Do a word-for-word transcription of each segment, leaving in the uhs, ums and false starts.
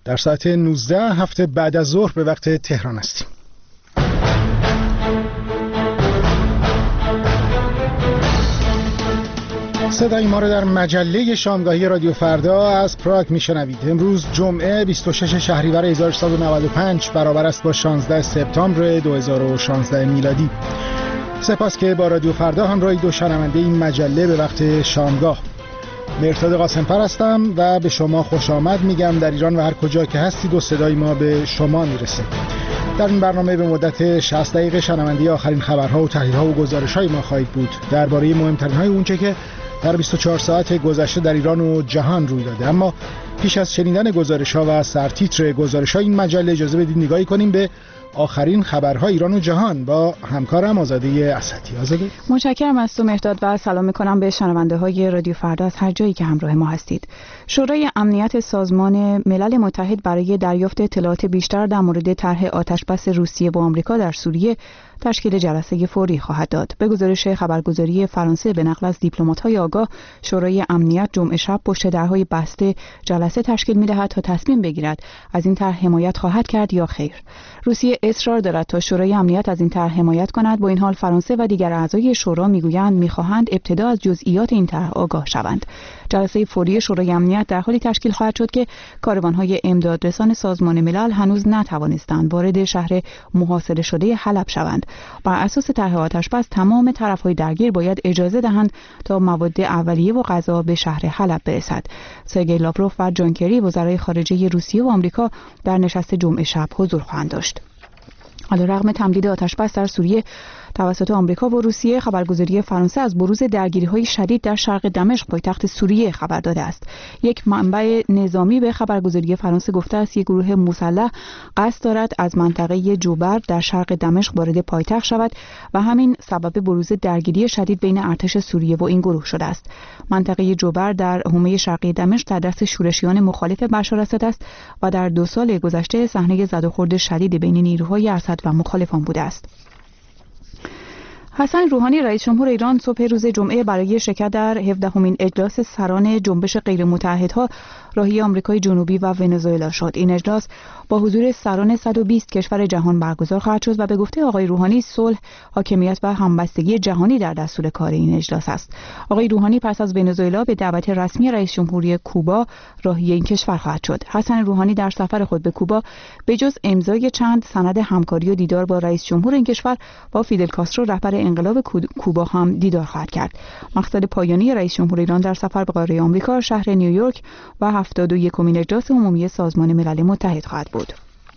در ساعت نوزده هفته بعد از ظهر به وقت تهران هستیم. صدای ما رو در مجله شامگاهی رادیو فردا از پراگ میشنوید. امروز جمعه بیست و شش شهریور هزار و سیصد و نود و پنج برابر است با شانزده سپتامبر دو هزار و شانزده میلادی. سپاس که با رادیو فردا همراهید و شنونده این مجله به وقت شامگاه. مرتضی قاسم‌پر هستم و به شما خوش آمد میگم در ایران و هر کجا که هستید و صدای ما به شما میرسه. در این برنامه به مدت شصت دقیقه شنونده آخرین خبرها و تحلیل‌ها و گزارش‌های ما خواهید بود درباره مهمترین‌های اونچه که در بیست و چهار ساعت گذشته در ایران و جهان روی داده. اما پیش از شنیدن گزارش‌ها و سرتیتر گزارش‌های این مجله اجازه بدید نگاهی کنیم به آخرین خبرها ایران و جهان با همکارم آزاده اسدی. آزاده، متشکرم از تو مهداد و سلام می‌کنم به شنونده های رادیو فردا از هر جایی که همراه ما هستید. شورای امنیت سازمان ملل متحد برای دریافت اطلاعات بیشتر در مورد طرح آتشبس روسیه و آمریکا در سوریه تشکیل جلسه فوری خواهد داد. به گزارش خبرگزاری فرانسه به نقل از دیپلمات‌های آگاه، شورای امنیت جمعه شب پشت درهای بسته جلسه تشکیل می‌دهد تا تصمیم بگیرد از این طرح حمایت خواهد کرد یا خیر. روسیه اصرار دارد تا شورای امنیت از این طرح حمایت کند. با این حال فرانسه و دیگر اعضای شورا میگویند می‌خواهند ابتدا از جزئیات این طرح آگاه شوند. جلسه فوری شورای امنیت در حالی تشکیل خواهد شد که کاروان‌های امدادرسان سازمان ملل هنوز نتوانستند وارد شهر محاصره شده حلب شوند. بر اساس طرح آتشبس تمام طرف‌های درگیر باید اجازه دهند تا مواد اولیه و غذا به شهر حلب برسد. سرگئی لاوروف و جان کری وزرای خارجه روسیه و آمریکا در نشست جمعه شب حضور خواهند داشت. علیرغم تمدید آتشبس در سوریه توسط آمریکا و روسیه، خبرگزاری فرانسه از بروز درگیری‌های شدید در شرق دمشق پایتخت سوریه خبر داده است. یک منبع نظامی به خبرگزاری فرانسه گفته است یک گروه مسلح قصد دارد از منطقه جوبر در شرق دمشق وارد پایتخت شود و همین سبب بروز درگیری شدید بین ارتش سوریه و این گروه شده است. منطقه جوبر در حومه شرقی دمشق در دست شورشیان مخالف بشار اسد است و در دو سال گذشته صحنه زد و خورد شدید بین نیروهای اسد و مخالفان بوده است. حسن روحانی رئیس جمهور ایران صبح روز جمعه برای شرکت در هفدهمین اجلاس سران جنبش غیرمتحدها راهی آمریکای جنوبی و ونزوئلا شد. این اجلاس با حضور سران صد و بیست کشور جهان برگزار خواهد شد و به گفته آقای روحانی صلح، حاکمیت و همبستگی جهانی در دستور کار این اجلاس است. آقای روحانی پس از ونزوئلا به دعوت رسمی رئیس جمهوری کوبا راهی این کشور خواهد شد. حسن روحانی در سفر خود به کوبا به جز امضای چند سند همکاری و دیدار با رئیس جمهور این کشور، با فیدل کاسترو رهبر انقلاب کوبا هم دیدار خواهد کرد. مقصد پایانی رئیس جمهور ایران در سفر به قاره آمریکا شهر نیویورک و هفتاد و یکمین اجلاس عمومی سازمان ملل متحد خواهد بود.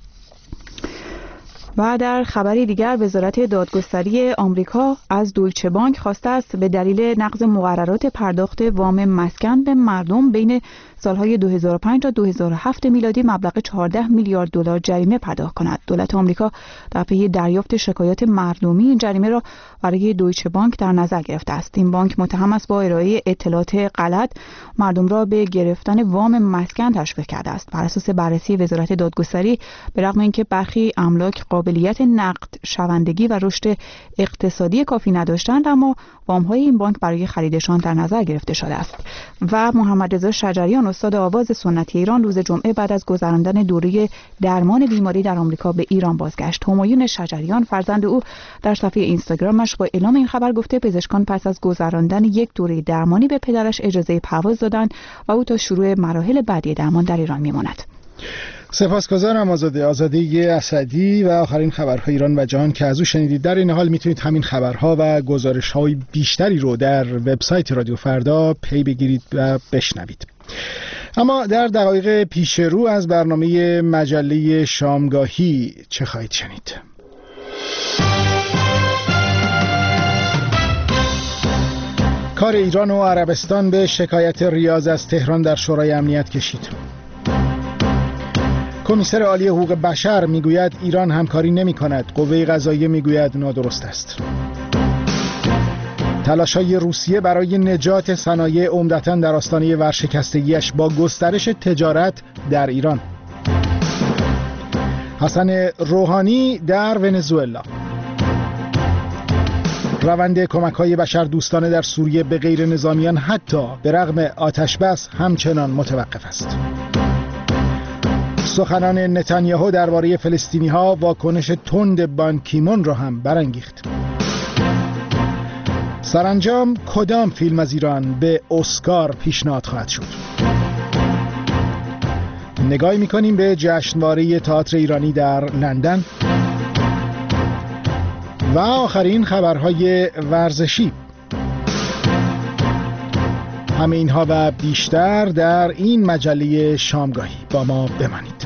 و در خبری دیگر، وزارت دادگستری آمریکا از دویچه بانک خواسته است به دلیل نقض مقررات پرداخت وام مسکن به مردم بین سالهای دو هزار و پنج تا دو هزار و هفت میلادی مبلغ چهارده میلیارد دلار جریمه پرداخت کند. دولت آمریکا در پی دریافت شکایات مردمی این جریمه را برای دویچه بانک در نظر گرفته است. این بانک متهم است با ارائه اطلاعات غلط مردم را به گرفتن وام مسکن تشویق کرده است. بر اساس بررسی وزارت دادگستری، به رغم اینکه برخی املاک قابلیت نقد شوندگی و رشد اقتصادی کافی نداشتند، اما وام‌های این بانک برای خریدشان در نظر گرفته شده است. و محمد رضا شجریان استاد آواز سنتی ایران روز جمعه بعد از گذراندن دوره درمان بیماری در آمریکا به ایران بازگشت. همایون شجریان فرزند او در صفحه اینستاگرامش با اعلام این خبر گفته پزشکان پس از گذراندن یک دوره درمانی به پدرش اجازه پرواز دادند و او تا شروع مراحل بعدی درمان در ایران میماند. سپاسگزارم آزاده آزاده اسدی و آخرین خبرهای ایران و جهان که از او شنیدید. در این حال میتونید همین خبرها و گزارش‌های بیشتری رو در وبسایت رادیو فردا پی بگیرید و بشنوید. اما در دقایق پیش رو از برنامه مجله شامگاهی چه خواهید شنید؟ کار ایران و عربستان به شکایت ریاض از تهران در شورای امنیت کشید. کمیسر عالی حقوق بشر میگوید ایران همکاری نمی کند. قوه قضاییه میگوید نادرست است. تلاش‌های روسیه برای نجات صنایع عمدتاً در آستانه ورشکستگیش با گسترش تجارت در ایران. حسن روحانی در ونزوئلا. روند کمک‌های بشر دوستانه در سوریه به غیر نظامیان حتی به رغم آتش بس همچنان متوقف است. سخنان نتانیاهو درباره فلسطینی‌ها واکنش تند بان کیمون را هم برانگیخت. سرانجام کدام فیلم از ایران به اسکار پیشنهاد خواهد شد؟ نگاهی می‌کنیم به جشنواره تئاتر ایرانی در لندن و آخرین خبرهای ورزشی. همه اینها و بیشتر در این مجله شامگاهی. با ما بمانید.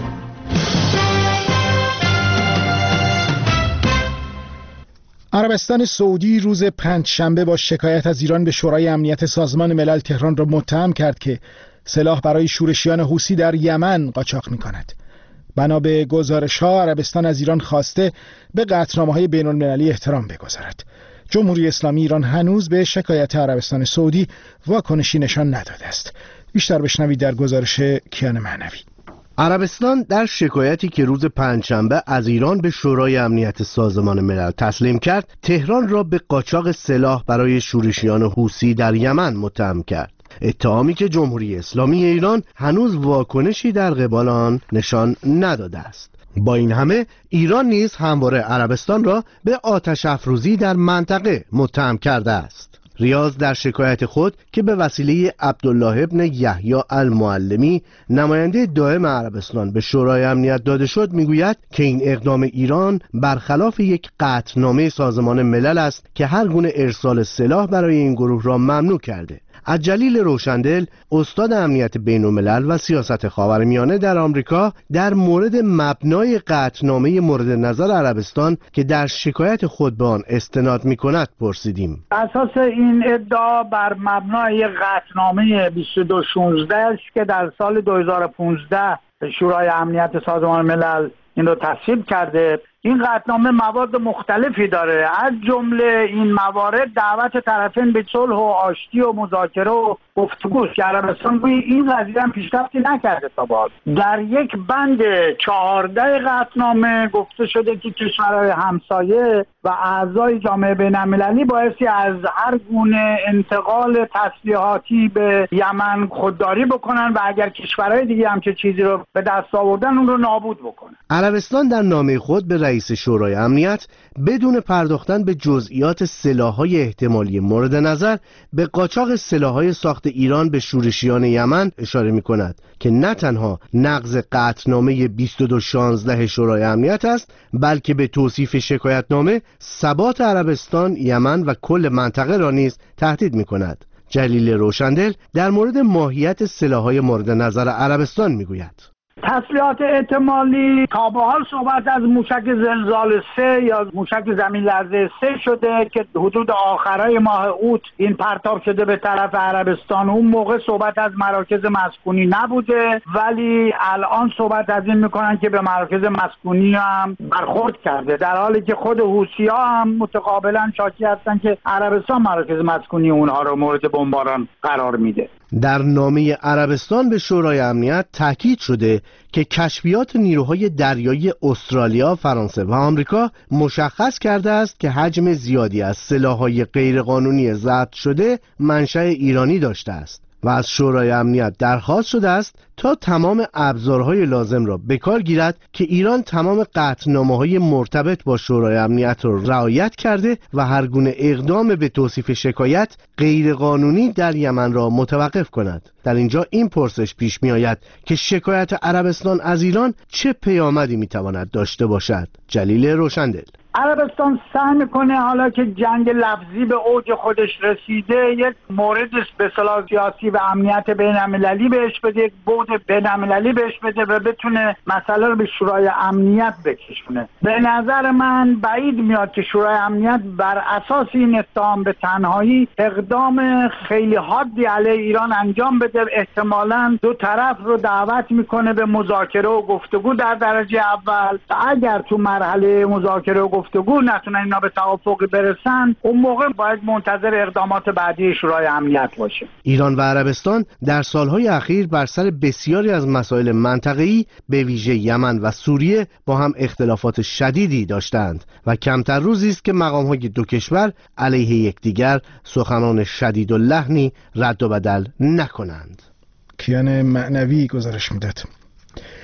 عربستان سعودی روز پنجشنبه با شکایت از ایران به شورای امنیت سازمان ملل تهران را متهم کرد که سلاح برای شورشیان حوثی در یمن قاچاق می‌کند. بنا به گزارش‌ها عربستان از ایران خواسته به قطعنامه‌های بین‌المللی احترام بگذارد. جمهوری اسلامی ایران هنوز به شکایت عربستان سعودی واکنشی نشان نداده است. بیشتر بشنوید در گزارش کیان معنوی. عربستان در شکایتی که روز پنجشنبه از ایران به شورای امنیت سازمان ملل تسلیم کرد، تهران را به قاچاق سلاح برای شورشیان حوثی در یمن متهم کرد. اتهامی که جمهوری اسلامی ایران هنوز واکنشی در قبال آن نشان نداده است. با این همه ایران نیز همواره عربستان را به آتش افروزی در منطقه متهم کرده است. ریاض در شکایت خود که به وسیله عبدالله ابن یحیی المعلمی نماینده دائم عربستان به شورای امنیت داده شد میگوید که این اقدام ایران برخلاف یک قطعنامه سازمان ملل است که هر گونه ارسال سلاح برای این گروه را ممنوع کرده. از جلیل روشندل، استاد امنیت بین‌الملل و سیاست خاورمیانه در آمریکا، در مورد مبنای قطعنامه مورد نظر عربستان که در شکایت خود به آن استناد می‌کند پرسیدیم. اساس این ادعا بر مبنای قطعنامه بیست و دو شانزده است که در سال دو هزار و پانزده شورای امنیت سازمان ملل این رو تصویب کرده. این قطعنامه مواد مختلفی داره، از جمله این موارد دعوت طرفین به صلح و آشتی و مذاکره و گفتگو که عربستان روی این قضیه هم پیشرفتی نکرده تا به حال. در یک بند چهارده قطعنامه گفته شده که کشورهای همسایه و اعضای جامعه بین‌المللی بایستی از هر گونه انتقال تسلیحاتی به یمن خودداری بکنن و اگر کشورهای دیگه هم که چیزی رو به دست آوردن اون رو نابود بکنن. عربستان در نامه خود به رئیس شورای امنیت بدون پرداختن به جزئیات سلاح‌های احتمالی مورد نظر به قاچاق سلاح‌های ساخت ایران به شورشیان یمن اشاره می‌کند که نه تنها نقض قطعنامه بیست و دو شانزده شورای امنیت است، بلکه به توصیف شکایتنامه ثبات عربستان، یمن و کل منطقه را نیز تهدید می‌کند. جلیل روشندل در مورد ماهیت سلاح‌های مورد نظر عربستان می‌گوید: تسلیحات احتمالی تا به حال صحبت از موشک زلزال سه یا موشک زمین لرزه سه شده که حدود آخرای ماه اوت این پرتاب شده به طرف عربستان. اون موقع صحبت از مراکز مسکونی نبوده، ولی الان صحبت از این میکنن که به مراکز مسکونی هم برخورد کرده، در حالی که خود حوثی‌ها هم متقابلا شاکی هستن که عربستان مراکز مسکونی اونها رو مورد بمباران قرار میده. در نامه عربستان به شورای امنیت تاکید شده که کشفیات نیروهای دریایی استرالیا، فرانسه و آمریکا مشخص کرده است که حجم زیادی از سلاح‌های غیرقانونی ضبط شده منشأ ایرانی داشته است و از شورای امنیت درخواست شده است تا تمام ابزارهای لازم را به کار گیرد که ایران تمام قطعنامه‌های مرتبط با شورای امنیت را رعایت کرده و هر گونه اقدام به توصیف شکایت غیرقانونی در یمن را متوقف کند. در اینجا این پرسش پیش می آید که شکایت عربستان از ایران چه پیامدی می تواند داشته باشد؟ جلیل روشندل: عربستان سعی میکنه حالا که جنگ لفظی به اوج خودش رسیده یک مورد به اصطلاح سیاسی و امنیت بین‌المللی بهش بده، یک بعد بین‌المللی بهش بده و بتونه مسئله رو به شورای امنیت بکشونه. به نظر من بعید میاد که شورای امنیت بر اساس این اتهام به تنهایی اقدام خیلی حادی علیه ایران انجام بده. احتمالاً دو طرف رو دعوت میکنه به مذاکره و گفتگو در درجه اول و اگر تو مرحله مذاکره و گفتگو نتونن اینا به توافق برسن، اون موقع باید منتظر اقدامات بعدی شورای امنیت باشه. ایران و عربستان در سالهای اخیر بر سر بسیاری از مسائل منطقه‌ای به ویژه یمن و سوریه با هم اختلافات شدیدی داشتند و کمتر روزی است که مقام‌های دو کشور علیه یکدیگر سخنان شدید و لحنی رد و بدل نکنند. کیان معنوی گزارش میداد.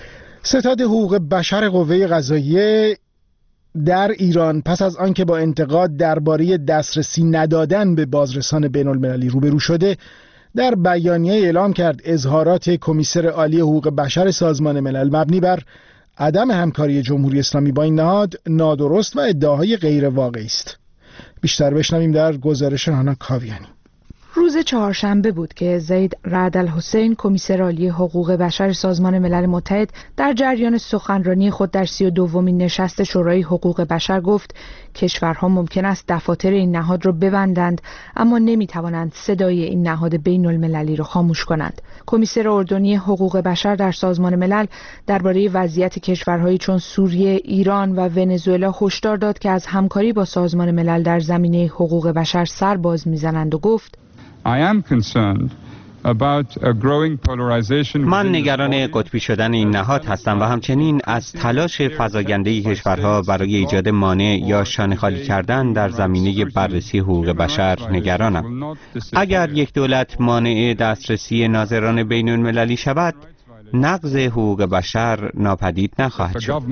ستاد حقوق بشر قوه قضاییه در ایران پس از آنکه با انتقاد درباره دسترسی ندادن به بازرسان بین المللی روبرو شده، در بیانیه اعلام کرد اظهارات کمیسر عالی حقوق بشر سازمان ملل مبنی بر عدم همکاری جمهوری اسلامی با این نهاد نادرست و ادعاهای غیر واقعی است. بیشتر بشنویم در گزارش هانا کاویانی. روز چهارشنبه بود که زید رعد الحسین کمیسر عالی حقوق بشر سازمان ملل متحد در جریان سخنرانی خود در سی و دومین نشست شورای حقوق بشر گفت کشورها ممکن است دفاتر این نهاد را ببندند اما نمیتوانند صدای این نهاد بین المللی را خاموش کنند. کمیسر اردنی حقوق بشر در سازمان ملل درباره وضعیت کشورهایی چون سوریه، ایران و ونزوئلا هشدار داد که از همکاری با سازمان ملل در زمینه حقوق بشر سر باز میزنند و گفت I am concerned about a growing polarization. من نگران قطبی شدن این نهاد هستم و همچنین از تلاش فزاینده کشورها برای ایجاد مانع یا شانه خالی کردن در زمینه بررسی حقوق بشر نگرانم. اگر یک دولت مانع دسترسی ناظران بین المللی شود، نقض حقوق بشر ناپدید نخواهد شد.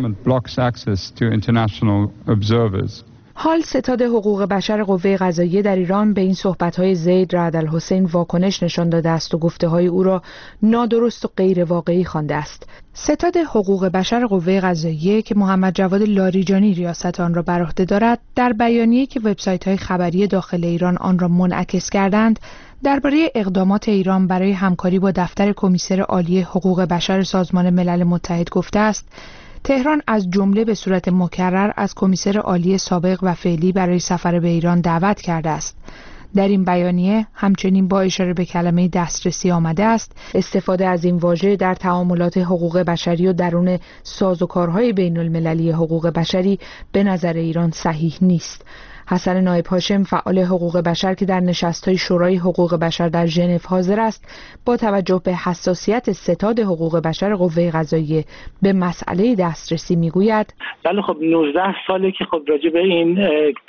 حال ستاد حقوق بشر قوه قضاییه در ایران به این صحبت‌های زید رعد الحسین واکنش نشان داده است و گفته‌های او را نادرست و غیر واقعی خوانده است. ستاد حقوق بشر قوه قضاییه که محمد جواد لاریجانی ریاست آن را بر عهده دارد، در بیانیه‌ای که وبسایت‌های خبری داخل ایران آن را منعکس کردند، درباره اقدامات ایران برای همکاری با دفتر کمیسر عالی حقوق بشر سازمان ملل متحد گفته است تهران از جمله به صورت مکرر از کمیسر عالی سابق و فعلی برای سفر به ایران دعوت کرده است. در این بیانیه همچنین با اشاره به کلمه دسترسی آمده است استفاده از این واژه در تعاملات حقوق بشری و درون سازوکارهای بین المللی حقوق بشری به نظر ایران صحیح نیست. حسن نایب هاشم فعال حقوق بشر که در نشست‌های شورای حقوق بشر در ژنو حاضر است، با توجه به حساسیت ستاد حقوق بشر قوه قضاییه به مسئله دسترسی میگوید بله خب نوزده ساله که خب راجع به این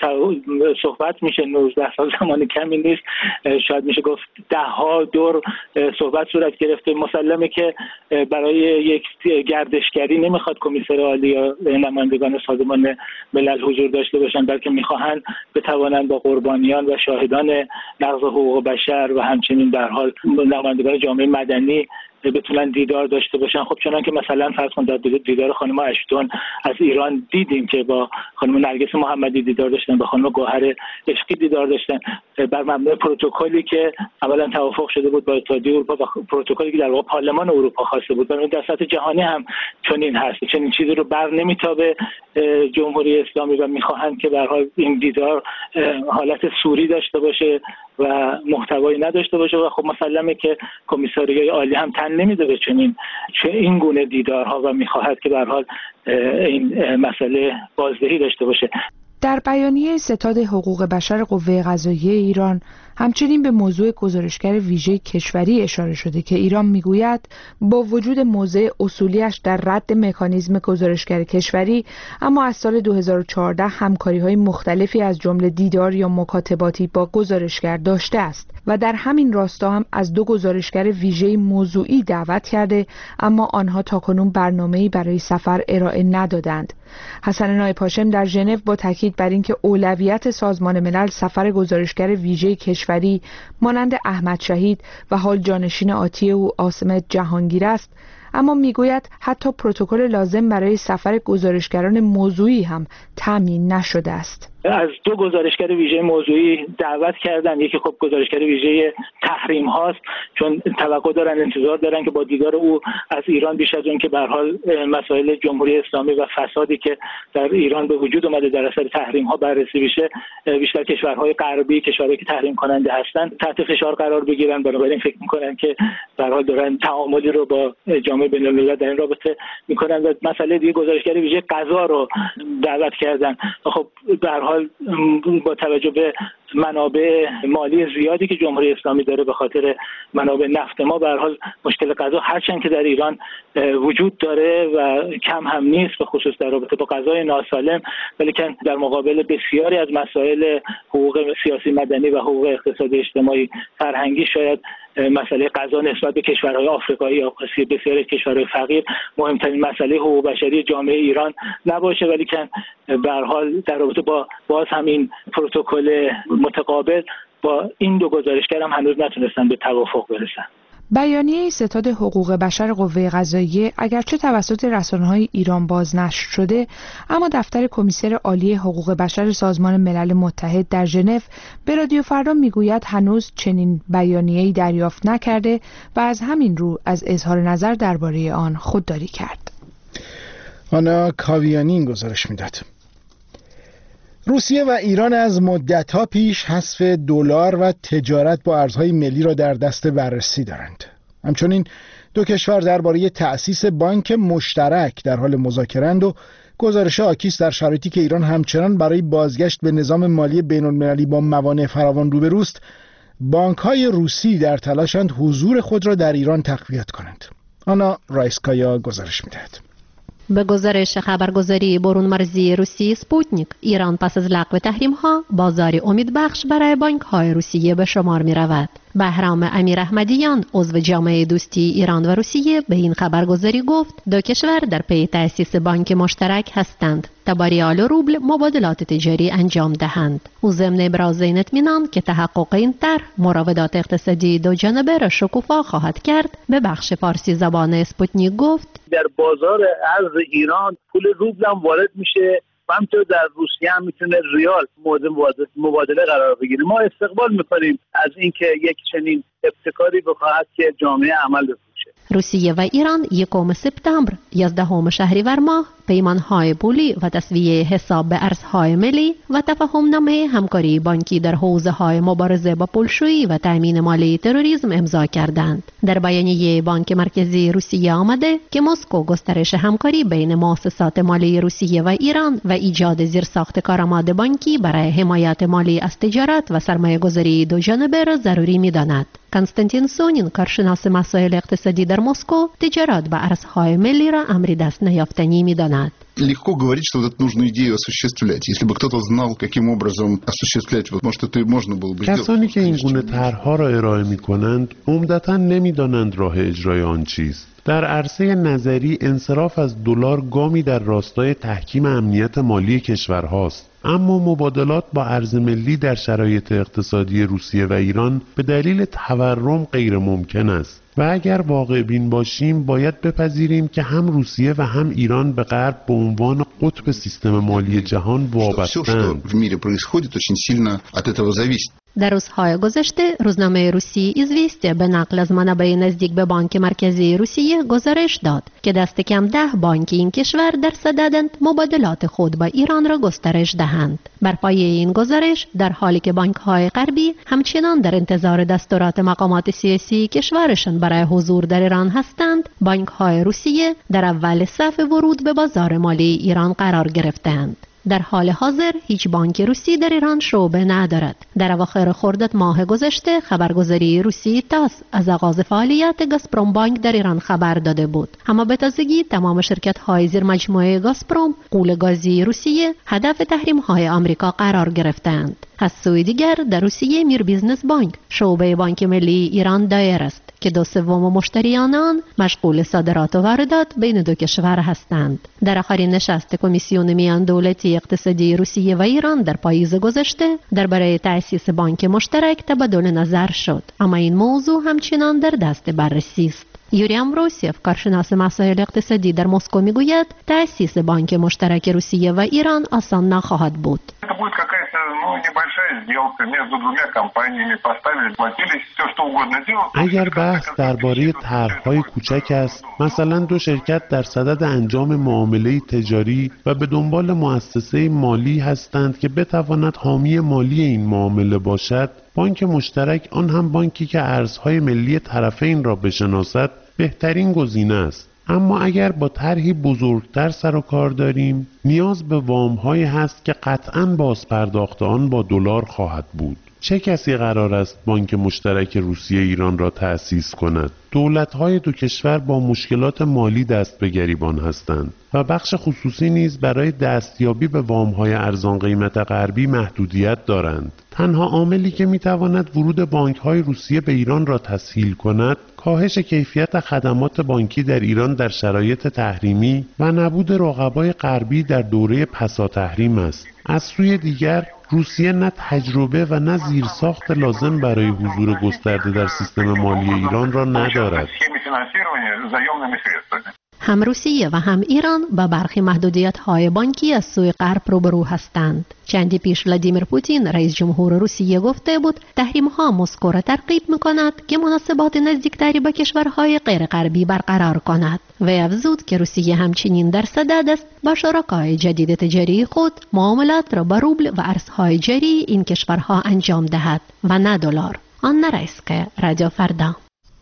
صحبت میشه. نوزده سال زمان کمی نیست، شاید میشه گفت ده ها دور صحبت صورت گرفته. مسلمه که برای یک گردشگری نمیخواد کمیسر عالی یا نمایندگان سازمان ملل حضور داشته باشن، بلکه میخواهند بتوانند با قربانیان و شاهدان نقض حقوق بشر و همچنین در حال نمایندگان جامعه مدنی بتونن دیدار داشته باشن. خب چنان که مثلا فرض کن در دیدار خانم اشتون از ایران دیدیم که با خانم نرگس محمدی دیدار داشتن، با خانم گوهر عشقی دیدار داشتن، بر مبنای پروتکلی که اولا توافق شده بود با اتحادیه اروپا و پروتکلی که در واقع پارلمان اروپا خواسته بود. برای در سطح جهانی هم چنین هست، چنین چیزی رو بر نمیتابه جمهوری اسلامی و میخواهند که به هر حال این دیدار حالت سوری داشته باشه و محتوایی نداشته باشه و خب مسلمه که کمیساریای عالی هم تن نمیده به چنین چه این گونه دیدارها و میخواهد که به هر حال این مسئله بازدهی داشته باشه. در بیانیه ستاد حقوق بشر قوه قضاییه ایران همچنین به موضوع گزارشگر ویژه کشوری اشاره شده که ایران میگوید با وجود موضع اصولیش در رد مکانیزم گزارشگر کشوری، اما از سال دو هزار و چهارده همکاری‌های مختلفی از جمله دیدار یا مکاتباتی با گزارشگر داشته است و در همین راستا هم از دو گزارشگر ویژه موضوعی دعوت کرده، اما آنها تاکنون برنامه‌ای برای سفر ارائه ندادند. حسن نایب هاشم در ژنو با تاکید بر اینکه اولویت سازمان ملل سفر گزارشگر ویژه کشوری مانند احمد شهید و حال جانشین آتی او عاصمت جهانگیر است، اما میگوید حتی پروتکل لازم برای سفر گزارشگران موضوعی هم تامین نشده است. از دو گزارشگر ویژه موضوعی دعوت کردن. یکی خب گزارشگر ویژه تحریم هاست، چون توقع دارن، انتظار دارن که با دیدار او از ایران بیش از اون که به هر حال مسائل جمهوری اسلامی و فسادی که در ایران به وجود اومده در اثر تحریم ها بررسی بشه، بیشتر کشورهای غربی، کشورهایی که تحریم کننده هستن، تحت فشار قرار بگیرن. بنابراین فکر میکنن که به هر حال دارن تعاملی رو با جامعه بین الملل در این رابطه میکنن. و مسئله دیگه گزارشگر ویژه قضا رو دعوت کردن. خب به هر حال با توجه به منابع مالی زیادی که جمهوری اسلامی داره به خاطر منابع نفت ما، به هر حال مشکل غذا هرچند که در ایران وجود داره و کم هم نیست، به خصوص در رابطه با غذای ناسالم، ولی که در مقابل بسیاری از مسائل حقوق سیاسی مدنی و حقوق اقتصادی اجتماعی فرهنگی شاید مسئله غذا نسبت به کشورهای آفریقایی یا آسیا، بسیاری کشورهای فقیر، مهمترین مسئله حقوق بشری جامعه ایران نباشه، ولی که به هر حال در رابطه با باز همین پروتکل متقابل با این دو گزارشگر هم هنوز نتونستن به توافق برسن. بیانیه ستاد حقوق بشر قوه قضاییه اگرچه توسط رسانه‌های ایران بازنشر شده، اما دفتر کمیسر عالی حقوق بشر سازمان ملل متحد در ژنو به رادیو فردا میگوید هنوز چنین بیانیه‌ای دریافت نکرده و از همین رو از اظهار نظر درباره آن خودداری کرد. آنا کاویانی این گزارش میداد. روسیه و ایران از مدت‌ها پیش حذف دلار و تجارت با ارزهای ملی را در دست بررسی دارند. همچنین دو کشور درباره تأسیس بانک مشترک در حال مذاکره‌اند و گزارش آکیس در شرایطی که ایران همچنان برای بازگشت به نظام مالی بین‌المللی با موانع فراوان روبروست، بانک‌های روسی در تلاشند حضور خود را در ایران تقویت کنند. آنا رایسکایا گزارش می‌دهد. به گزارش خبرگزاری برون مرزی روسی سپوتنیک، ایران پس از لغو تحریم ها بازاری امیدبخش برای بانک های روسیه به شمار می رود. بهرام امیر احمدیان، عضو جامعه دوستی ایران و روسیه، به این خبرگزاری گفت دو کشور در پی تأسیس بانک مشترک هستند تا با ریال و روبل مبادلات تجاری انجام دهند. او ضمن ابراز این اطمینان که تحقق این طرح مراودات اقتصادی دو جانبه را شکوفا خواهد کرد، به بخش فارسی زبان اسپوتنیک گفت در بازار ارز ایران پول روبل هم وارد میشه و همینطور در روسیه هم میتونه ریال مورد مبادله قرار بگیره. ما استقبال میکنیم از اینکه یک چنین ابتکاری بخواهد که جامعه عمل بپوشه. روسیه و ایران یکم سپتامبر یازدهم شهریور ماه پیمان‌های پولی و تسویه حساب به ارزهای ملی و تفاهم‌نامه همکاری بانکی در حوزه‌های مبارزه با پولشویی و تأمین مالی تروریسم امضا کردند. در بیانیه بانک مرکزی روسیه آمده که مسکو گسترش همکاری بین مؤسسات مالی روسیه و ایران و ایجاد زیرساخت کارآمد بانکی برای حمایت مالی از تجارت و سرمایه‌گذاری دو جانبه را ضروری می‌داند. کنستانتین سونین، کارشناس مسائل اقتصادی در مسکو، تجارت با ارزهای ملی را امری دست نیافتنی می‌داند. Легко говорить, что вот эту нужную идею осуществлять. Если бы кто-то знал, каким образом осуществлять, вот, может, это можно было бы сделать. کسانی که این گونه طرح‌ها را ارائه می‌کنند، عمدتاً نمی‌دانند راه اجرای آن چیست. در عرصه نظری انصراف از دلار گامی در راستای تحکیم امنیت مالی کشورهاست، اما مبادلات با ارز ملی در شرایط اقتصادی روسیه و ایران به دلیل تورم غیر ممکن است و اگر واقع بین باشیم باید بپذیریم که هم روسیه و هم ایران به غرب به عنوان قطب سیستم مالی جهان وابسته‌اند. در روزهای گذشته روزنامه روسی ایزویستیا به نقل از منابع نزدیک به بانک مرکزی روسیه گزارش داد که دست کم ده بانک این کشور در صددند مبادلات خود با ایران را گسترش دهند. بر پایه این گزارش، در حالی که بانک‌های غربی همچنان در انتظار دستورات مقامات سیاسی کشورشان برای حضور در ایران هستند، بانک‌های روسیه در اول صف ورود به بازار مالی ایران قرار گرفتند. در حال حاضر هیچ بانک روسی در ایران شعبه ندارد. در اواخر خرداد ماه گذشته خبرگزاری روسی تاس از آغاز فعالیت گازپروم بانک در ایران خبر داده بود. اما به تازگی تمام شرکت‌های زیر مجموعه گازپروم، غول گازی روسیه، هدف تحریم‌های آمریکا قرار گرفتند. از سوی دیگر در روسیه میر بیزنس بانک، شعبه بانک ملی ایران دایر است که دو سوم مشتریان آن مشغول صادرات و واردات بین دو کشور هستند. در آخرین نشست کمیسیون میان دولتی اقتصادی روسیه و ایران در پاییز گذشته درباره تأسیس بانک مشترک تبادل نظر شد، اما این موضوع همچنان در دست بررسی است. یوری امروسیف، کارشناس مسائل اقتصادی در مسکو، میگوید تأسیس بانک مشترک روسیه و ایران آسان نخواهد بود. اگر بحث درباره طرح‌های کوچک است، مثلا دو شرکت در صدد انجام معامله تجاری و به دنبال مؤسسه مالی هستند که بتواند حامی مالی این معامله باشد، بانک مشترک، آن هم بانکی که ارزهای ملی طرفین را بشناسد، بهترین گزینه است. اما اگر با طرحی بزرگتر سر و کار داریم نیاز به وام‌هایی هست که قطعاً بازپرداخت آن با دلار خواهد بود. چه کسی قرار است بانک مشترک روسیه ایران را تأسیس کند؟ دولت‌های دو کشور با مشکلات مالی دست به گریبان هستند و بخش خصوصی نیز برای دستیابی به وام‌های ارزان قیمت غربی محدودیت دارند. تنها عاملی که می‌تواند ورود بانک‌های روسیه به ایران را تسهیل کند، کاهش کیفیت خدمات بانکی در ایران در شرایط تحریمی و نبود رقبای غربی در دوره پسا تحریم است. از سوی دیگر روسیه نه تجربه و نه زیرساخت لازم برای حضور گسترده در سیستم مالی ایران را ندارد. هم روسیه و هم ایران با برخی محدودیت‌های بانکی از سوی غرب روبرو هستند. چندی پیش ولادیمیر پوتین رئیس جمهور روسیه گفته بود تحریم‌ها مسکو را ترغیب می‌کند که مناسبات نزدیکتری با کشورهای غیر غربی برقرار کند و افزود که روسیه همچنین در صدد است با شرکای جدید تجاری خود معاملات را با روبل و ارزهای جاری این کشورها انجام دهد و نه دلار. آن رئیسک رادیو فردا.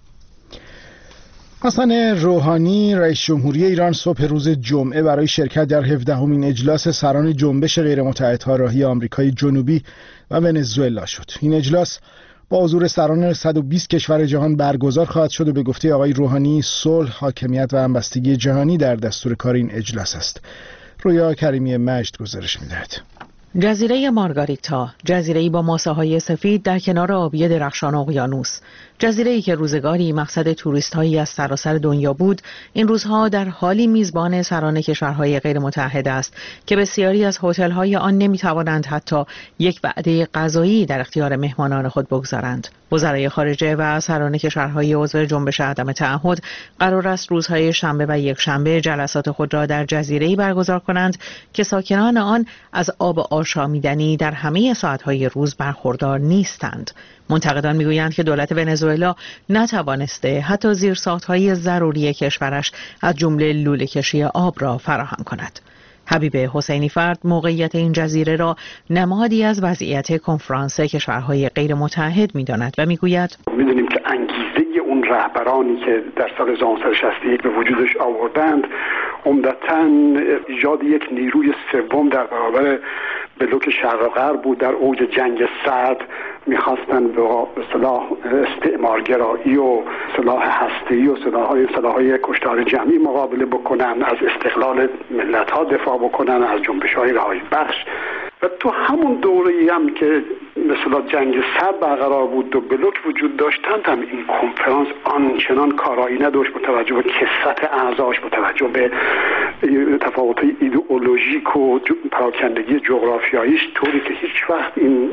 حسن روحانی رئیس جمهوری ایران صبح روز جمعه برای شرکت در هفدهمین اجلاس سران جنبش غیرمتحدها راهی آمریکای جنوبی و ونزوئلا شد. این اجلاس با حضور سران صد و بیست کشور جهان برگزار خواهد شد و به گفته آقای روحانی صلح، حاکمیت و همبستگی جهانی در دستور کار این اجلاس است. رویا کریمی مجد گزارش می‌دهد. جزیره مارگاریتا، جزیره‌ای با ماسه‌های سفید در کنار آبی درخشان اقیانوس، جزیره‌ای که روزگاری مقصد توریست‌هایی از سراسر دنیا بود، این روزها در حالی میزبان سران کشورهای غیر متحد است که بسیاری از هتل‌های آن نمی‌توانند حتی یک وعده غذایی در اختیار مهمانان خود بگذارند. وزرای خارجه و سران کشورهای عضو جنبش عدم تعهد قرار است روزهای شنبه و یکشنبه جلسات خود را در جزیره‌ای برگزار کنند که ساکنان آن از آب آشامیدنی در همه ساعت‌های روز برخوردار نیستند. منتقدان میگویند که دولت ونزوئلا نتوانسته حتی زیرساخت‌های ضروری کشورش از جمله لوله‌کشی آب را فراهم کند. حبیب حسینی فرد موقعیت این جزیره را نمادی از وضعیت کنفرانس کشورهای غیر متحد می‌داند و میگوید می‌دونیم که انگیزه اون رهبرانی که در سال هزار و نهصد و شصت و یک به وجودش آوردند عمدتاً ایجاد یک نیروی سوم در برابر بلوک شرق و غرب بود. در اوج جنگ سرد میخواستن با اصطلاح استعمارگرایی و سلاح هسته‌ای و سلاح‌های سلاح‌های کشتار جمعی مقابله بکنن، از استقلال ملت‌ها دفاع بکنن، از جنبش‌های رهایی بخش. و تو همون دوره‌ای هم که مثلا جنگ سرد برقرار بود و بلوک وجود داشتند هم این کنفرانس آنچنان کارایی نداشت با توجه به کثرت اعضاش، با توجه به تفاوت‌های ایدئولوژیک و پراکندگی جغرافیاییش، طوری که هیچ وقت این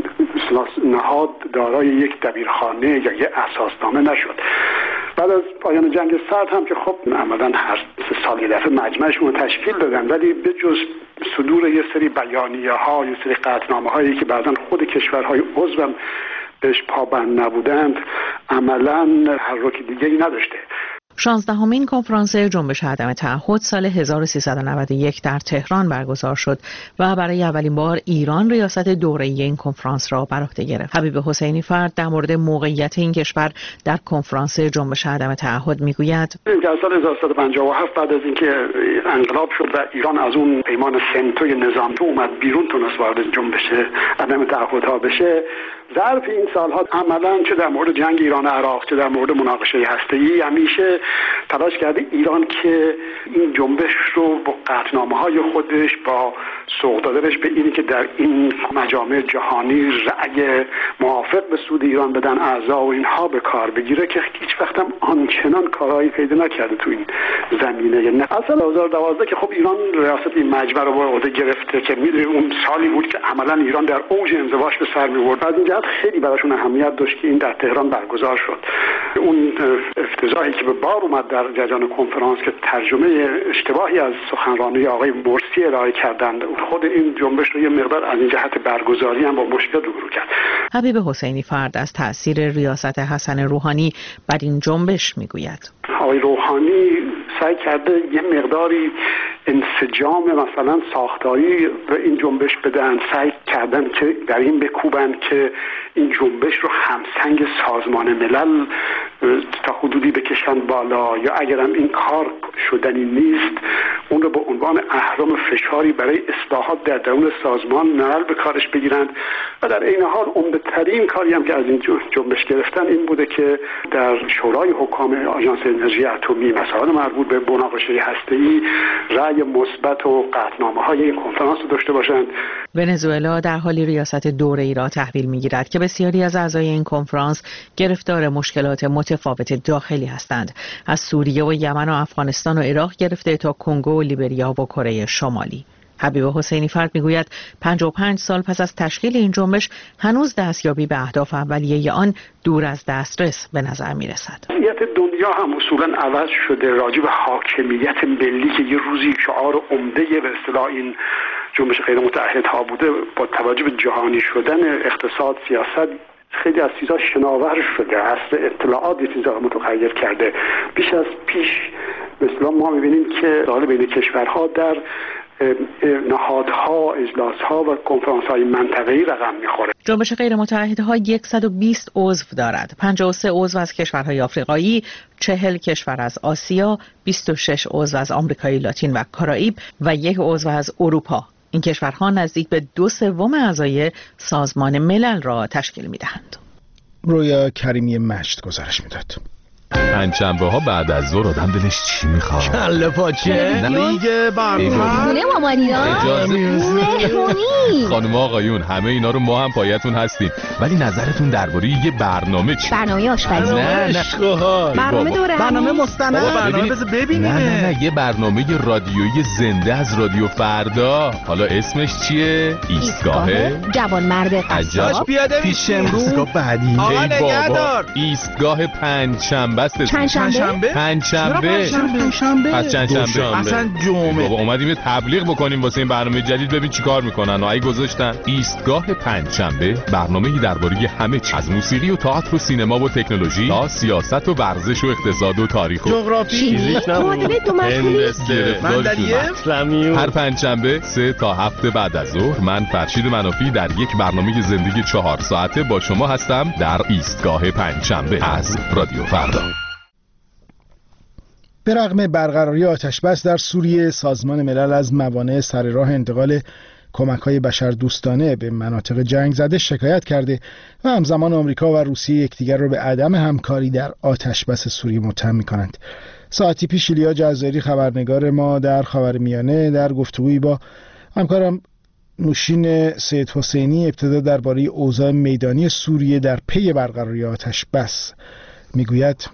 نهاد دارای یک دبیرخانه یا یک اساسنامه نشد. بعد از پایان جنگ سرد هم که خب عملاً هر سه سال یه دفعه مجمعشون رو تشکیل دادن، ولی به جز صدور یه سری بیانیه‌ها، یه سری قطعنامه‌هایی که بعضاً خود کشورهای عضو بهش پابند نبودند، عملاً تحرک دیگه‌ای نداشته. شانزدهمین کنفرانس جنبش عدم تعهد سال هزار و سیصد و نود و یک در تهران برگزار شد و برای اولین بار ایران ریاست دوره‌ای این کنفرانس را بر عهده گرفت. حبیب حسینی فرد در مورد موقعیت این کشور در کنفرانس جنبش عدم تعهد میگوید در سال هزار و سیصد و پنجاه و هفت بعد از اینکه انقلاب شد و ایران از اون پیمان سنتوی نظامی اومد بیرون، تونست وارد جنبش عدم تعهدها بشه. ظرف این سالها عملاً چه در مورد جنگ ایران و عراق، چه در مورد مناقشه هسته‌ای، همیشه تلاش کرده ایران که این جنبش رو با قطعنامه‌های خودش، با سوق دادنش به اینی که در این مجامع جهانی رأی موافق به سود ایران بدن اعضا و اینها به کار بگیره، که هیچ وقت هم آنچنان کارایی پیدا نکرده تو این زمینه. نه اصلا هزار و دوازده که خب ایران ریاست این مجمع رو به عهده گرفته که میدونید اون سالی بود که عملاً ایران در اوج انزواش به سر می‌برد. از این جهت خیلی براشون اهمیت داشت که این در تهران برگزار شد. اون افتضاحی که به بار اومد در جریان کنفرانس که ترجمه اشتباهی از سخنرانی آقای مرسی ارائه کردند، خود این جنبش رو یه مقدار از این جهت برگزاری هم با مشکل روبرو کرد. حبیب حسینی فرد از تأثیر ریاست حسن روحانی بر این جنبش میگوید. آقای روحانی سعی کرده یه مقداری انسجام مثلا ساختاری به این جنبش بدن، سعی کردن که در این بکوبن که این جنبش رو همسنگ سازمان ملل تا حدودی بکشن بالا، یا اگرم این کار شدنی نیست اون رو به عنوان اهرم فشاری برای اصلاحات در درون سازمان ملل به کارش بگیرند. و در این حال عمده‌ترین کاری هم که از این جنبش گرفتن این بوده که در شورای حکام آژانس انرژی اتمی مسائل مربوط به مناقشه هسته‌ای رأی مثبت و قطعنامه‌های این کنفرانس رو داشته باشند. ونزوئلا در حالی ریاست دوره‌ای را تحویل می‌گیرد که بسیاری از اعضای این کنفرانس گرفتار مشکلات متفاوت داخلی هستند، از سوریه و یمن و افغانستان و عراق گرفته تا کنگو و لیبریا و کره شمالی. حبیب حسینی فرد میگوید پنجاه و پنج سال پس از تشکیل این جنبش هنوز دستیابی به اهداف اولیه آن دور از دسترس به نظر میرسد. حاکمیت دنیا هم اصولا عوض شده. راجع به حاکمیت ملی که یه روزی شعار عمده به اصطلاح این جنبش غیر متعهدها بوده، با توجه به جهانی شدن اقتصاد، سیاست، خیلی از چیزها شناور شده. عصر اطلاعات یه چیزها متغیر کرده. بیش از پیش به اصطلاح ما می‌بینیم که رابطه بین کشورها در نهادها، اجلاسها و کنفرانس‌های منطقه‌ای رقم می‌خوره. جنبش غیر متعهدها صد و بیست عضو دارد. پنجاه و سه عضو از کشورهای آفریقایی، چهل کشور از آسیا، بیست و شش عضو از آمریکای لاتین و کارائیب و یک عضو از اروپا. این کشورها نزدیک به دو سوم اعضای سازمان ملل را تشکیل می‌دهند. رویا کریمی مشت گزارش می‌داد. پنجشنبه ها بعد از ظهر آدم دلش چی میخواد؟ کله پاچه، لیگ برنامه، خونه مامانینا، مهمونی. خانم آقایون همه اینا رو ما هم پایتون هستیم، ولی نظرتون درباره یه برنامه چی؟ برنامه آشپزی. نه نه برنامه دوره، برنامه مستند، برنامه بذار ببینیم. نه نه نه یه برنامه رادیویی زنده از رادیو فردا. حالا اسمش چیه؟ ایستگاه جوانمرد قصاب. پیش امروز بعدی. آقا نگهدار. ایستگاه پنجشنبه است. پنجشنبه؟ پنجشنبه. پنجشنبه. پس چندشنبه. اصلا جمعه. بابا اومدیم تبلیغ بکنیم واسه این برنامه جدید، ببین چیکار میکنن. و ای گذاشتن ایستگاه پنجشنبه، برنامه‌ای درباره همه چیز، از موسیقی و تئاتر و سینما و تکنولوژی تا سیاست و ورزش و اقتصاد و تاریخ و جغرافی. هر پنجشنبه سه تا هفت بعد از ظهر من فرشید منافی در یک برنامه زندگی چهار ساعته با شما هستم در ایستگاه پنجشنبه از رادیو فردا. به رغم برقراری آتش‌بس در سوریه، سازمان ملل از موانع سر راه انتقال کمک‌های بشردوستانه به مناطق جنگ زده شکایت کرده و همزمان آمریکا و روسیه یکدیگر را به عدم همکاری در آتش‌بس سوریه متهم می‌کنند. ساعتی پیش ایلیا جزایری خبرنگار ما در خاورمیانه در گفتگویی با همکارم نوشین سید حسینی ابتدا درباره اوضاع میدانی سوریه در پی برقراری آتش‌بس میگوید: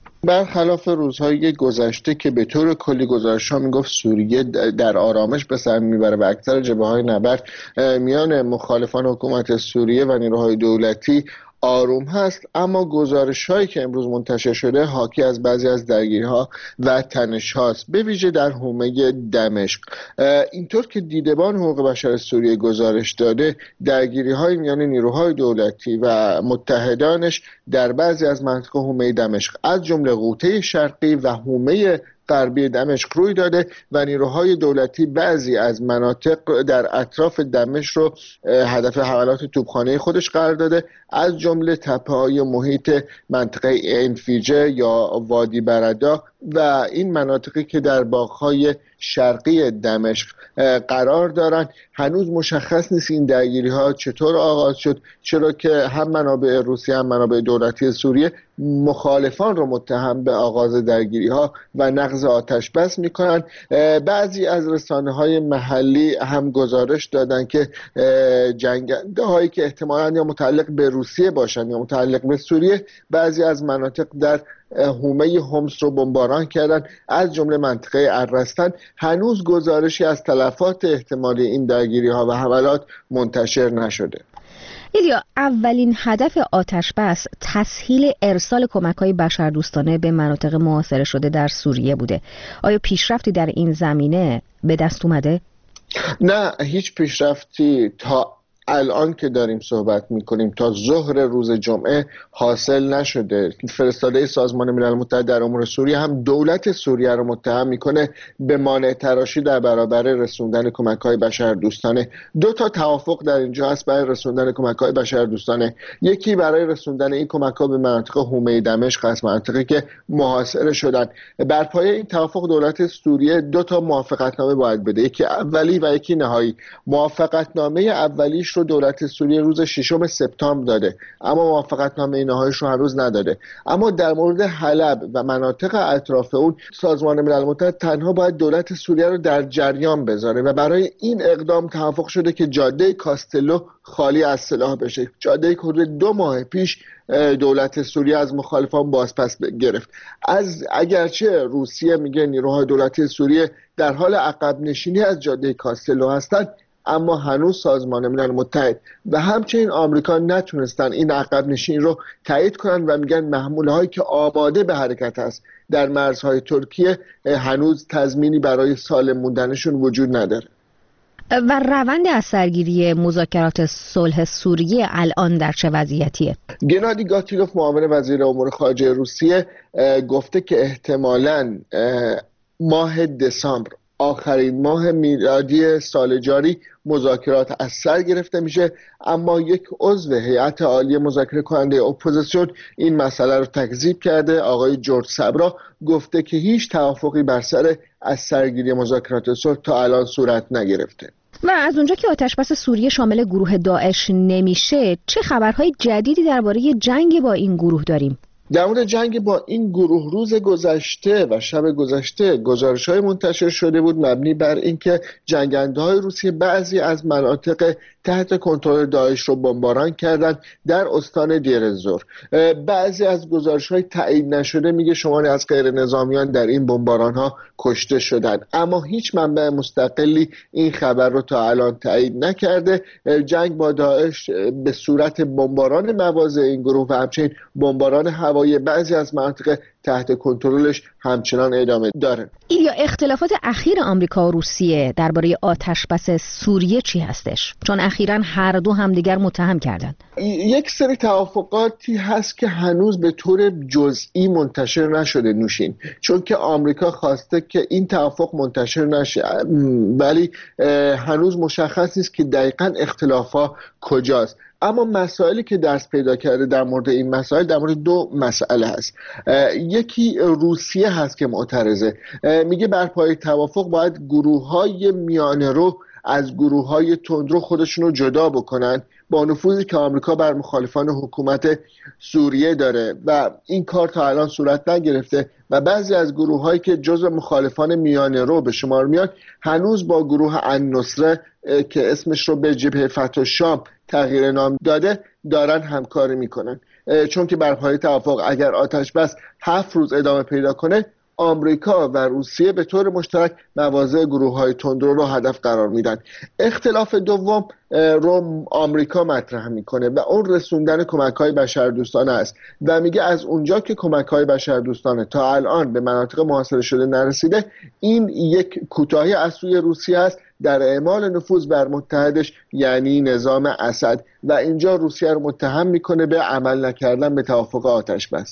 برخلاف روزهای گذشته که به طور کلی گزارش‌ها میگفت سوریه در آرامش به سر میبره و اکثر جبهه‌های نبرد میان مخالفان حکومت سوریه و نیروهای دولتی آروم هست، اما گزارش هایی که امروز منتشر شده حاکی از بعضی از درگیری ها و تنش هاست، به ویژه در حومه دمشق. اینطور که دیدبان حقوق بشر سوریه گزارش داده، درگیری های میان نیروهای دولتی و متحدانش در بعضی از مناطق حومه دمشق از جمله غوطه شرقی و حومه غربی دمشق روی داده و نیروهای دولتی بعضی از مناطق در اطراف دمشق رو هدف حملات توپخانه خودش قرار داده، از جمله تپه‌های محیط منطقه انفیجه یا وادی بردا و این مناطقی که در باغ‌های شرقی دمشق قرار دارند. هنوز مشخص نیست این درگیری‌ها چطور آغاز شد، چرا که هم منابع روسیه هم منابع دولتی سوریه مخالفان رو متهم به آغاز درگیری‌ها و نقض آتش بس می‌کنند. بعضی از رسانه‌های محلی هم گزارش دادند که جنگنده‌هایی که احتمالاً یا متعلق به روسیه باشند یا متعلق به سوریه بعضی از مناطق در حومه حمص رو بمباران کردن، از جمله منطقه الرستن. هنوز گزارشی از تلفات احتمالی این درگیری‌ها و حملات منتشر نشده. ایلیا، اولین هدف آتش‌بس تسهیل ارسال کمک‌های بشردوستانه به مناطق محاصره شده در سوریه بوده. آیا پیشرفتی در این زمینه به دست اومده؟ نه، هیچ پیشرفتی تا الان که داریم صحبت میکنیم تا ظهر روز جمعه حاصل نشده. فرستاده سازمان ملل متحد در امور سوریه هم دولت سوریه رو متهم میکنه به مانع تراشی در برابر رسوندن کمک‌های بشردوستانه. دو تا توافق در اینجا هست برای رسوندن کمک‌های بشردوستانه. یکی برای رسوندن این کمک‌ها به مناطق حومه دمشق است، مناطقی که محاصره شدن. بر پایه این توافق دولت سوریه دو تا موافقتنامه باید بده، یکی اولی و یکی نهایی. موافقتنامه اولیش رو دولت سوریه روز ششم سپتامبر داده، اما موافقتنامه نهاییش رو هنوز نداده. اما در مورد حلب و مناطق اطراف اون سازمان ملل متحد تنها باید دولت سوریه رو در جریان بذاره و برای این اقدام توافق شده که جاده کاستلو خالی از سلاح بشه. جاده که حدود دو ماه پیش دولت سوریه از مخالفان بازپس گرفت. از اگرچه روسیه میگه نیروهای دولتی سوریه در حال عقب نشینی از جاده کاستلو هستند، اما هنوز سازمان ملل متحد و همچنین آمریکا نتونستن این عقب نشینی رو تایید کنن و میگن محموله هایی که آماده به حرکت هست در مرزهای ترکیه هنوز تضمینی برای سالم موندنشون وجود نداره. و روند از سرگیری مذاکرات صلح سوریه الان در چه وضعیتیه؟ گنادی گاتیلوف معاون وزیر امور خارجه روسیه گفته که احتمالاً ماه دسامبر، آخرین ماه میلادی سال جاری، مذاکرات از سر گرفته میشه. اما یک عضو هیئت عالی مذاکره کننده اپوزیسیون این مسئله رو تکذیب کرده. آقای جورج صبرا گفته که هیچ توافقی بر سر از سرگیری مذاکرات صلح تا الان صورت نگرفته. و از اونجا که آتشبس سوریه شامل گروه داعش نمیشه، چه خبرهای جدیدی درباره جنگ با این گروه داریم؟ در مورد جنگ با این گروه روز گذشته و شب گذشته گزارش‌های منتشر شده بود مبنی بر اینکه جنگنده‌های روسیه بعضی از مناطق تحت کنترل داعش رو بمباران کردند در استان دیر الزور. بعضی از گزارش‌های تایید نشده میگه شماری از غیر نظامیان در این بمباران‌ها کشته شدند، اما هیچ منبع مستقلی این خبر رو تا الان تایید نکرده. جنگ با داعش به صورت بمباران مواضع این گروه و همچنین بمباران هوایی بعضی از مناطق تحت کنترلش همچنان ادامه داره. ایلیا، اختلافات اخیر آمریکا و روسیه درباره آتشبس سوریه چی هستش؟ چون اخیراً هر دو همدیگر متهم کردند. یک سری توافقاتی هست که هنوز به طور جزئی منتشر نشده نوشین، چون که آمریکا خواسته که این توافق منتشر نشه، ولی هنوز مشخص نیست که دقیقاً اختلافات کجاست. اما مسائلی که دست پیدا کرده در مورد این مسائل در مورد دو مسئله هست. یکی روسیه هست که معترضه، میگه بر پای توافق باید گروه‌های میانه رو از گروه‌های تندرو خودشون رو جدا بکنن با نفوذی که آمریکا بر مخالفان حکومت سوریه داره و این کار تا الان صورت نگرفته و بعضی از گروه‌هایی که جزو مخالفان میانه رو به شمار میاد هنوز با گروه النصره که اسمش رو به جبهه فتح الشام تغییر نام داده دارن همکاری میکنن، چون که بر پای توافق اگر آتش بس هفت روز ادامه پیدا کنه آمریکا و روسیه به طور مشترک مواضع گروه‌های تندرو رو هدف قرار میدن. اختلاف دوم رو آمریکا مطرح میکنه و اون رسوندن کمک‌های بشردوستانه است و میگه از اونجا که کمک‌های بشردوستانه تا الان به مناطق محاصره شده نرسیده، این یک کوتاهی از سوی روسیه است در اعمال نفوذ بر متحدش یعنی نظام اسد و اینجا روسیه رو متهم میکنه به عمل نکردن به توافق آتش بس.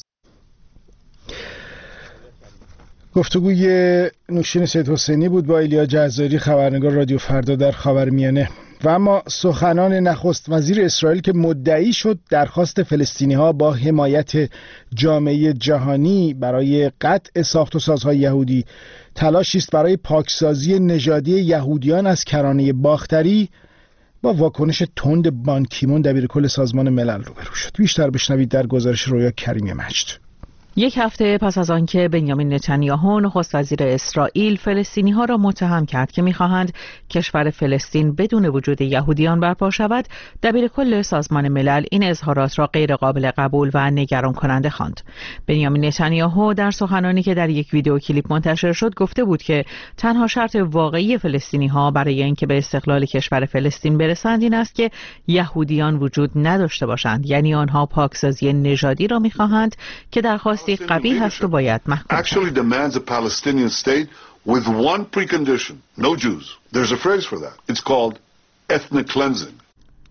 گفتگوی نوشین سید حسینی بود با ایلیا جزاری، خبرنگار رادیو فردا در خاورمیانه. و اما سخنان نخست وزیر اسرائیل که مدعی شد درخواست فلسطینی‌ها با حمایت جامعه جهانی برای قطع ساخت و سازهای یهودی تلاشی است برای پاکسازی نژادی یهودیان از کرانه باختری، با واکنش تند بان کی مون دبیرکل سازمان ملل روبرو شد. بیشتر بشنوید در گزارش رویا کریمی مجد. یک هفته پس از آنکه بنیامین نتانیاهو نخست وزیر اسرائیل فلسطینی‌ها را متهم کرد که می‌خواهند کشور فلسطین بدون وجود یهودیان برپا شود، دبیرکل سازمان ملل این اظهارات را غیر قابل قبول و نگران کننده خواند. بنیامین نتانیاهو در سخنانی که در یک ویدیو کلیپ منتشر شد گفته بود که تنها شرط واقعی فلسطینی‌ها برای اینکه به استقلال کشور فلسطین برسند این است که یهودیان وجود نداشته باشند، یعنی آنها پاکسازی نژادی را می‌خواهند که درخواست قبیح هست و باید محکوم actually demands a Palestinian state with one precondition: no Jews. There's a phrase for that. It's called ethnic cleansing.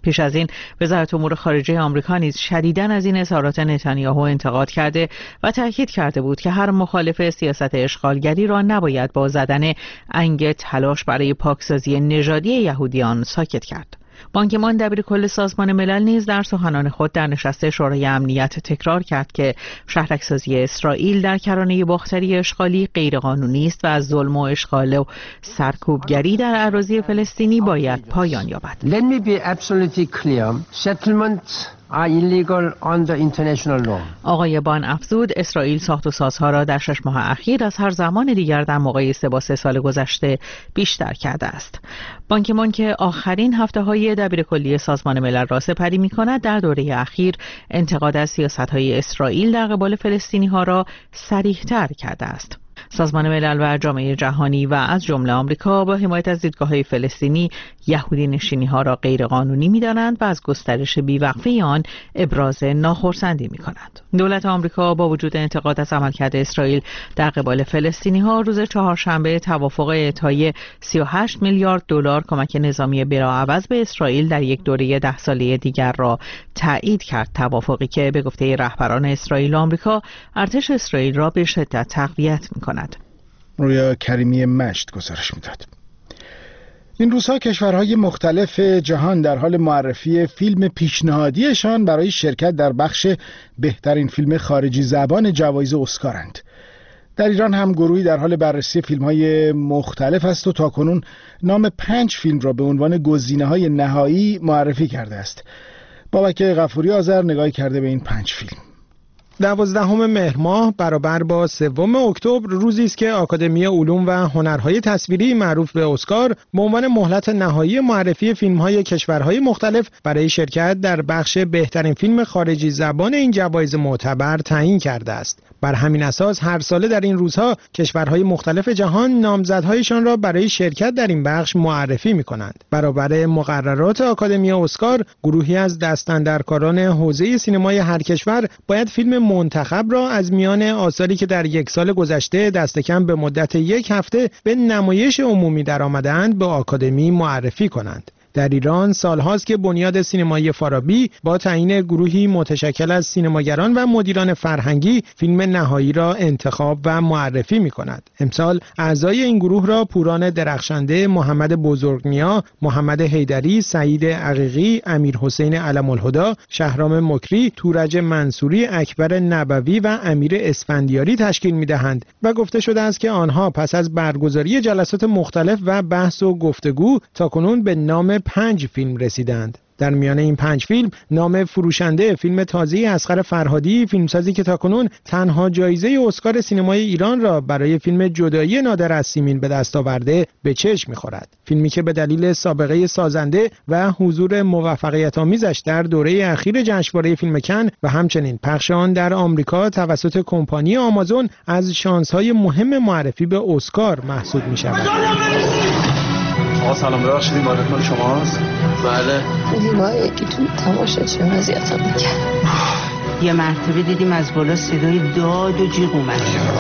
پیش از این وزارت امور خارجه آمریکا نیز شدیداً از این اظهارات نتانیاهو انتقاد کرده و تاکید کرده بود که هر مخالف سیاست اشغالگری را نباید با زدن انگ تلاش برای پاکسازی نژادی یهودیان ساکت کرد. بان کی مون دبیرکل سازمان ملل نیز در سخنان خود در نشست شورای امنیت تکرار کرد که شهرک‌سازی اسرائیل در کرانه باختری اشغالی غیرقانونی است و از ظلم و اشغال و سرکوبگری در اراضی فلسطینی باید پایان یابد. Let me be absolutely clear. Settlements are illegal under international law. آقای بان افزود اسرائیل ساخت و سازها را در شش ماه اخیر از هر زمان دیگر در مقایسه با سه سال گذشته بیشتر کرده است. بان کی مون که آخرین هفته‌های دبیرکلی سازمان ملل را سپری می‌کند در دوره اخیر انتقاد از سیاست‌های اسرائیل در قبال فلسطینی‌ها را صریح‌تر کرده است. سازمان ملل و جامعه جهانی و از جمله آمریکا با حمایت از دیدگاه‌های فلسطینی یهودی نشینی‌ها را غیرقانونی می‌دانند و از گسترش بی‌وقفه آن ابراز ناخرسندی می‌کنند. دولت آمریکا با وجود انتقاد از عملکرد اسرائیل در قبال فلسطینی‌ها روز چهارشنبه توافق اعطای سی و هشت میلیارد دلار کمک نظامی بلاعوض به اسرائیل در یک دوره ده ساله دیگر را تایید کرد. توافقی که به گفته رهبران اسرائیل و آمریکا ارتش اسرائیل را به شدت تقویت می‌کند. رویا کریمی مشت گزارش میداد. این روزها کشورهای مختلف جهان در حال معرفی فیلم پیشنهادیشان برای شرکت در بخش بهترین فیلم خارجی زبان جوایز اسکارند. در ایران هم گروهی در حال بررسی فیلم‌های مختلف است و تاکنون نام پنج فیلم را به عنوان گزینه‌های نهایی معرفی کرده است. بابک غفوری آذر نگاهی کرده به این پنج فیلم. دوازدهم مهر ماه برابر با سوم اکتبر روزی است که آکادمی علوم و هنرهای تصویری معروف به اسکار به عنوان مهلت نهایی معرفی فیلم‌های کشورهای مختلف برای شرکت در بخش بهترین فیلم خارجی زبان این جوایز معتبر تعیین کرده است. بر همین اساس هر ساله در این روزها کشورهای مختلف جهان نامزدهایشان را برای شرکت در این بخش معرفی می‌کنند. برابر مقررات آکادمی اسکار، گروهی از دستاندرکاران حوزه سینمای هر کشور باید فیلم منتخب را از میان آثاری که در یک سال گذشته دست کم به مدت یک هفته به نمایش عمومی درآمدند به آکادمی معرفی کنند. در ایران سالهاست که بنیاد سینمایی فارابی با تعیین گروهی متشکل از سینماگران و مدیران فرهنگی فیلم نهایی را انتخاب و معرفی می کند. امسال اعضای این گروه را پوران درخشنده، محمد بزرگنیا، محمد حیدری، سعید عقیقی، امیر حسین علم الهدی، شهرام مکری، تورج منصوری، اکبر نبوی و امیر اسفندیاری تشکیل می دهند و گفته شده است که آنها پس از برگزاری جلسات مختلف و بحث و گفتگو تاکنون به نام پنج فیلم رسیدند. در میان این پنج فیلم نام فروشنده فیلم تازه اصغر فرهادی، فیلمسازی که تاکنون تنها جایزه اسکار سینمای ایران را برای فیلم جدایی نادر از سیمین به دست آورده به چشم می‌خورد. فیلمی که به دلیل سابقه سازنده و حضور موفقیت آمیزش در دوره اخیر جشنواره فیلم کن و همچنین پخش آن در آمریکا توسط کمپانی آمازون از شانس‌های مهم معرفی به اسکار محسوب می‌شود. آقا سلام، ببخشید این مال شماست؟ بله. دیدیم ها یکی تو تماشاچی وضعیتم میکرد. یه مرتبه دیدیم از بالا صدای داد و جیغ اومد.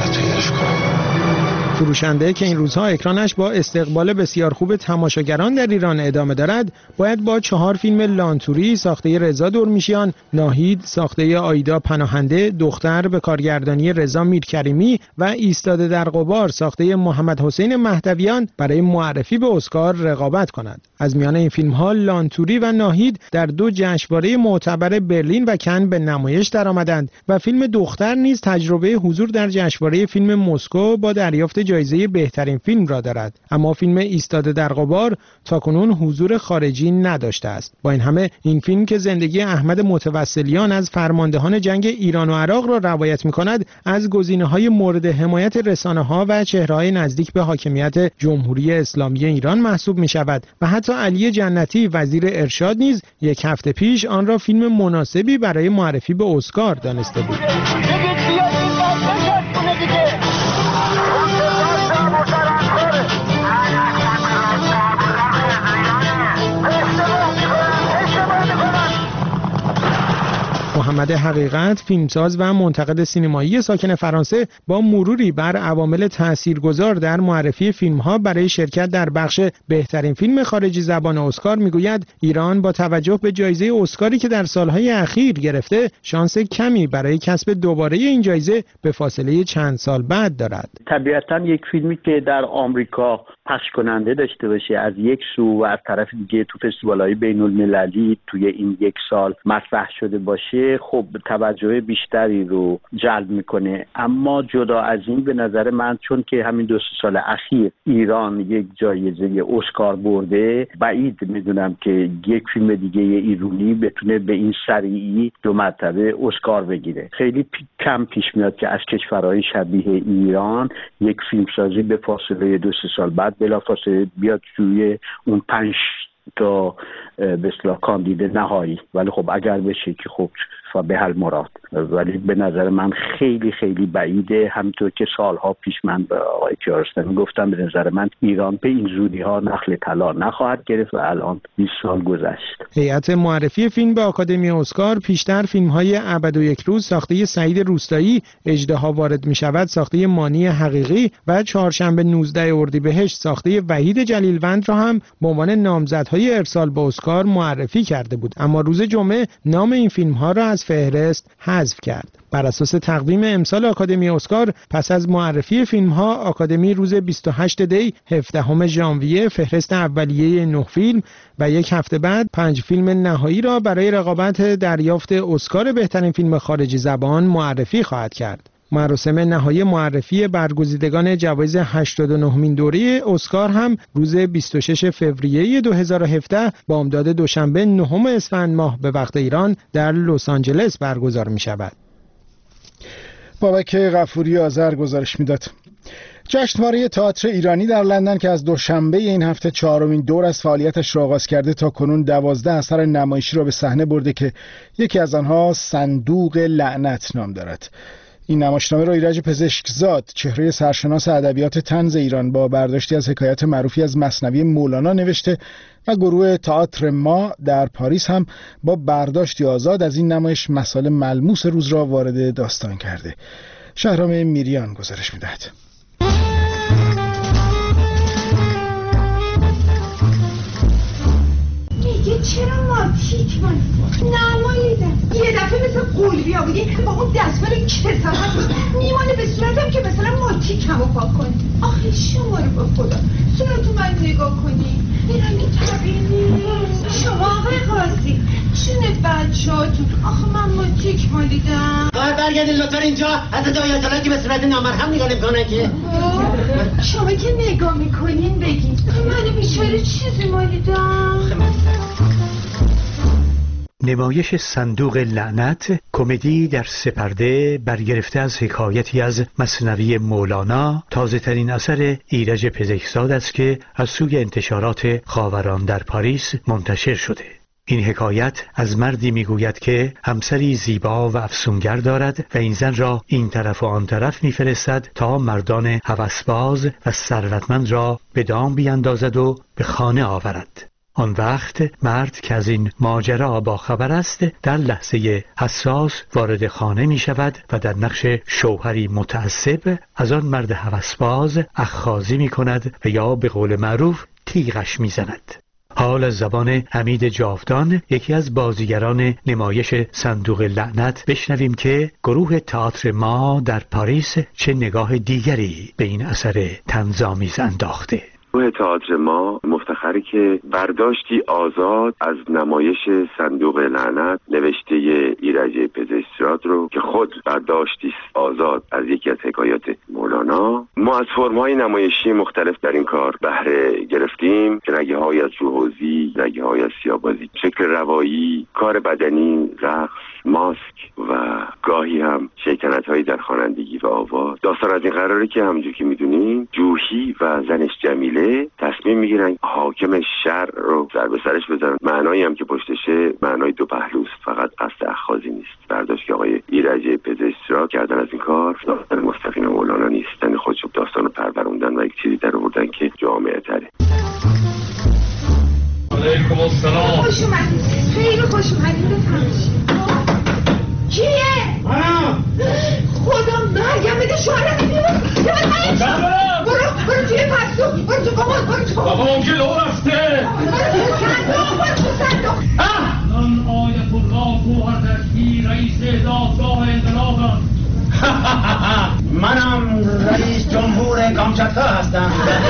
فروشنده که این روزها اکرانش با استقبال بسیار خوب تماشاگران در ایران ادامه دارد، باید با چهار فیلم لانتوری ساخته رضا دورمیشیان، ناهید ساخته آیدا پناهنده، دختر به کارگردانی رضا میرکریمی و ایستاده در غبار ساخته محمد حسین مهدویان برای معرفی به اسکار رقابت کند. از میان این فیلم‌ها لانتوری و ناهید در دو جشنواره معتبر برلین و کن به نمایش درآمدند و فیلم دختر نیز تجربه حضور در جشنواره فیلم مسکو با دریافت جایزه بهترین فیلم را دارد، اما فیلم ایستاده در غبار تاکنون حضور خارجی نداشته است. با این همه این فیلم که زندگی احمد متوسلیان از فرماندهان جنگ ایران و عراق را روایت می‌کند، از گزینه‌های مورد حمایت رسانه‌ها و چهره‌های نزدیک به حاکمیت جمهوری اسلامی ایران محسوب می‌شود و حتی علی جنتی وزیر ارشاد نیز یک هفته پیش آن را فیلم مناسبی برای معرفی به اسکار دانسته بود. محمد محمد حقیقت، فیلمساز و منتقد سینمایی ساکن فرانسه، با مروری بر عوامل تاثیرگذار در معرفی فیلم‌ها برای شرکت در بخش بهترین فیلم خارجی زبان اسکار میگوید ایران با توجه به جایزه اسکاری که در سالهای اخیر گرفته، شانس کمی برای کسب دوباره این جایزه به فاصله چند سال بعد دارد. طبیعتاً یک فیلمی که در آمریکا پخش کننده داشته باشه از یک سو و از طرف دیگه تو فستیوال‌های بین‌المللی توی این یک سال مطرح شده باشه، خب توجه بیشتری رو جلب میکنه. اما جدا از این به نظر من، چون که همین دو سه سال اخیر ایران یک جایزه اسکار برده، بعید میدونم که یک فیلم دیگه ایرانی بتونه به این سریعی دو مرتبه اسکار بگیره. خیلی پی... کم پیش میاد که از کشورهای شبیه ایران یک فیلمسازی به فاصله دو سه سال بعد بلافاصله بیاد توی اون پنج تا به اصطلاح کاندید نهایی. ولی خب اگر بشه که خب به حل مراد، ولی به نظر من خیلی خیلی بعیده. همونطور که سالها پیش من به آقای کیارستمی گفتم، به نظر من ایران به این زودی ها نخل طلا نخواهد گرفت و الان بیست سال گذشت. هیئت معرفی فیلم به آکادمی اسکار پیشتر فیلم های ابد و یک روز ساخته سعید روستایی، اژدها وارد می شود ساخته مانی حقیقی و چهارشنبه نوزدهم اردیبهشت ساخته وحید جلیلوند را هم به عنوان نامزدهای ارسال به اسکار معرفی کرده بود، اما روز جمعه نام این فیلم ها را از فهرست حذف کرد. بر اساس تقویم امسال آکادمی اسکار، پس از معرفی فیلم ها، آکادمی روز بیست و هشتم دی هفدهم ژانویه فهرست اولیه نه فیلم و یک هفته بعد پنج فیلم نهایی را برای رقابت دریافت اسکار بهترین فیلم خارجی زبان معرفی خواهد کرد. مراسم نهایی معرفی برگزیدگان جوایز هشتاد و نهمین دوره اسکار هم روز بیست و ششم فوریه دو هزار و هفده بامداد دوشنبه نهم اسفند ماه به وقت ایران در لس آنجلس برگزار می شود. بابک غفوری آذر گزارش میداد. جشنواره تئاتر ایرانی در لندن که از دوشنبه این هفته چهارمین دور از فعالیتش را آغاز کرده، تا کنون دوازده اثر نمایشی را به صحنه برده که یکی از آنها صندوق لعنت نام دارد. این نمایشنامه را ایرج پزشکزاد، چهره سرشناس ادبیات طنز ایران، با برداشتی از حکایت معروفی از مثنوی مولانا نوشته و گروه تئاتر ما در پاریس هم با برداشتی آزاد از این نمایش مسائل ملموس روز را وارد داستان کرده. شهرام میریان گزارش می‌دهد. میگه چرا ماتیک من نماییدم یه دفعه مثل قولبیا بودی با اون دستمال کسافت میمانه به صورتم که مثلا ماتیک همو پاک کنی. آخه شما رو با خدا صورتو من نگاه کنی، این همین طبیعی نیست. شما آقای قاضی چونه بچه هاتون، آخه من ماتیک مالیدم. باید برگردین لطفا اینجا، حتی دایاتالا که به صورت نامرهم نگاه نمیکنن که. شما که نگاه میکنین بگین من بیچاره چیزی مالیدم. نمایش صندوق لعنت، کمدی در سه پرده برگرفته از حکایتی از مثنوی مولانا، تازه ترین اثر ایرج پزشکزاد است که از سوی انتشارات خاوران در پاریس منتشر شده. این حکایت از مردی میگوید که همسری زیبا و افسونگر دارد و این زن را این طرف و آن طرف میفرستد تا مردان هوسباز و ثروتمند را به دام بیاندازد و به خانه آورد. آن وقت مرد که از این ماجرا با خبر است، در لحظه حساس وارد خانه می شود و در نقش شوهری متعصب از آن مرد هوسباز اخاذی می کند و یا به قول معروف تیغش می زند. حال از زبان حمید جاودان، یکی از بازیگران نمایش صندوق لعنت، بشنویم که گروه تئاتر ما در پاریس چه نگاه دیگری به این اثر طنزآمیز انداخته. گروه تئاتر ما مفتخری که برداشتی آزاد از نمایش صندوق لعنت نوشته ایرج پزشکزاد رو که خود برداشتی آزاد از یکی از حکایات مولانا، ما از فرم‌های نمایشی مختلف در این کار بهره گرفتیم که رگه های از روحوزی، رگه های از سیاه‌بازی، شکل روایی، کار بدنی، رقص، ماسک و گاهی هم شیطنت هایی در خوانندگی و آواز. داستان از این قراره که همونجور که میدونین جوهی و زنش جمیله تصمیم میگیرن حاکم شهر رو سر به سرش بزنن. معنایی هم که پشتشه معنای دو پهلوست، فقط قصد اخاذی نیست. برداشت که آقای ایرج پزشکزاد کردن از این کار داستان مستقیم مولانا نیست، یعنی خودشون داستان رو پروروندن و یک چیزی در آوردن که جامعه تره. علیکم السلام. خوش اومدید. خیلی خوش اومدید. بفرمایید. کیه؟ منم. خدا مرگم بده شوهرم بیرون. برو برو توی پستو، برو تو کمد، برو تو. بابا اون که لو رفته. برو تو صندوق، برو تو صندوق. من آیت الله گوهردستی رئیس دادگاه انقلابم. منم رئیس جمهور کامچاتکا هستم.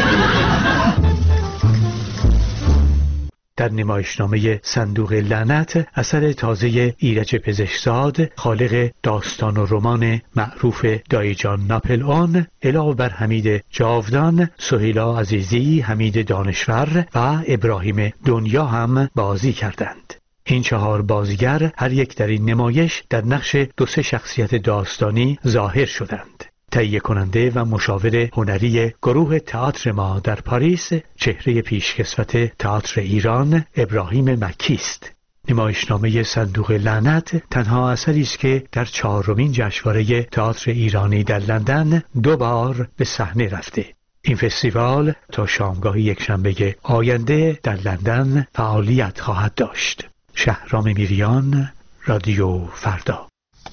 در نمایشنامه صندوق لعنت اثر تازه ایرج پزشکزاد خالق داستان و رمان معروف دایجان ناپلئون علاوه بر حمید جاودان، سهیلا عزیزی، حمید دانشور و ابراهیم دنیا هم بازی کردند. این چهار بازیگر هر یک در این نمایش در نقش دو سه شخصیت داستانی ظاهر شدند. تهیه کننده و مشاور هنری گروه تئاتر ما در پاریس چهره پیشکسوت تئاتر ایران ابراهیم مکی است. نمایشنامه صندوق لعنت تنها اثری است که در چهارمین جشنواره تئاتر ایرانی در لندن دو بار به صحنه رفته. این فستیوال تا شامگاه یکشنبه آینده در لندن فعالیت خواهد داشت. شهرام میریان، رادیو فردا.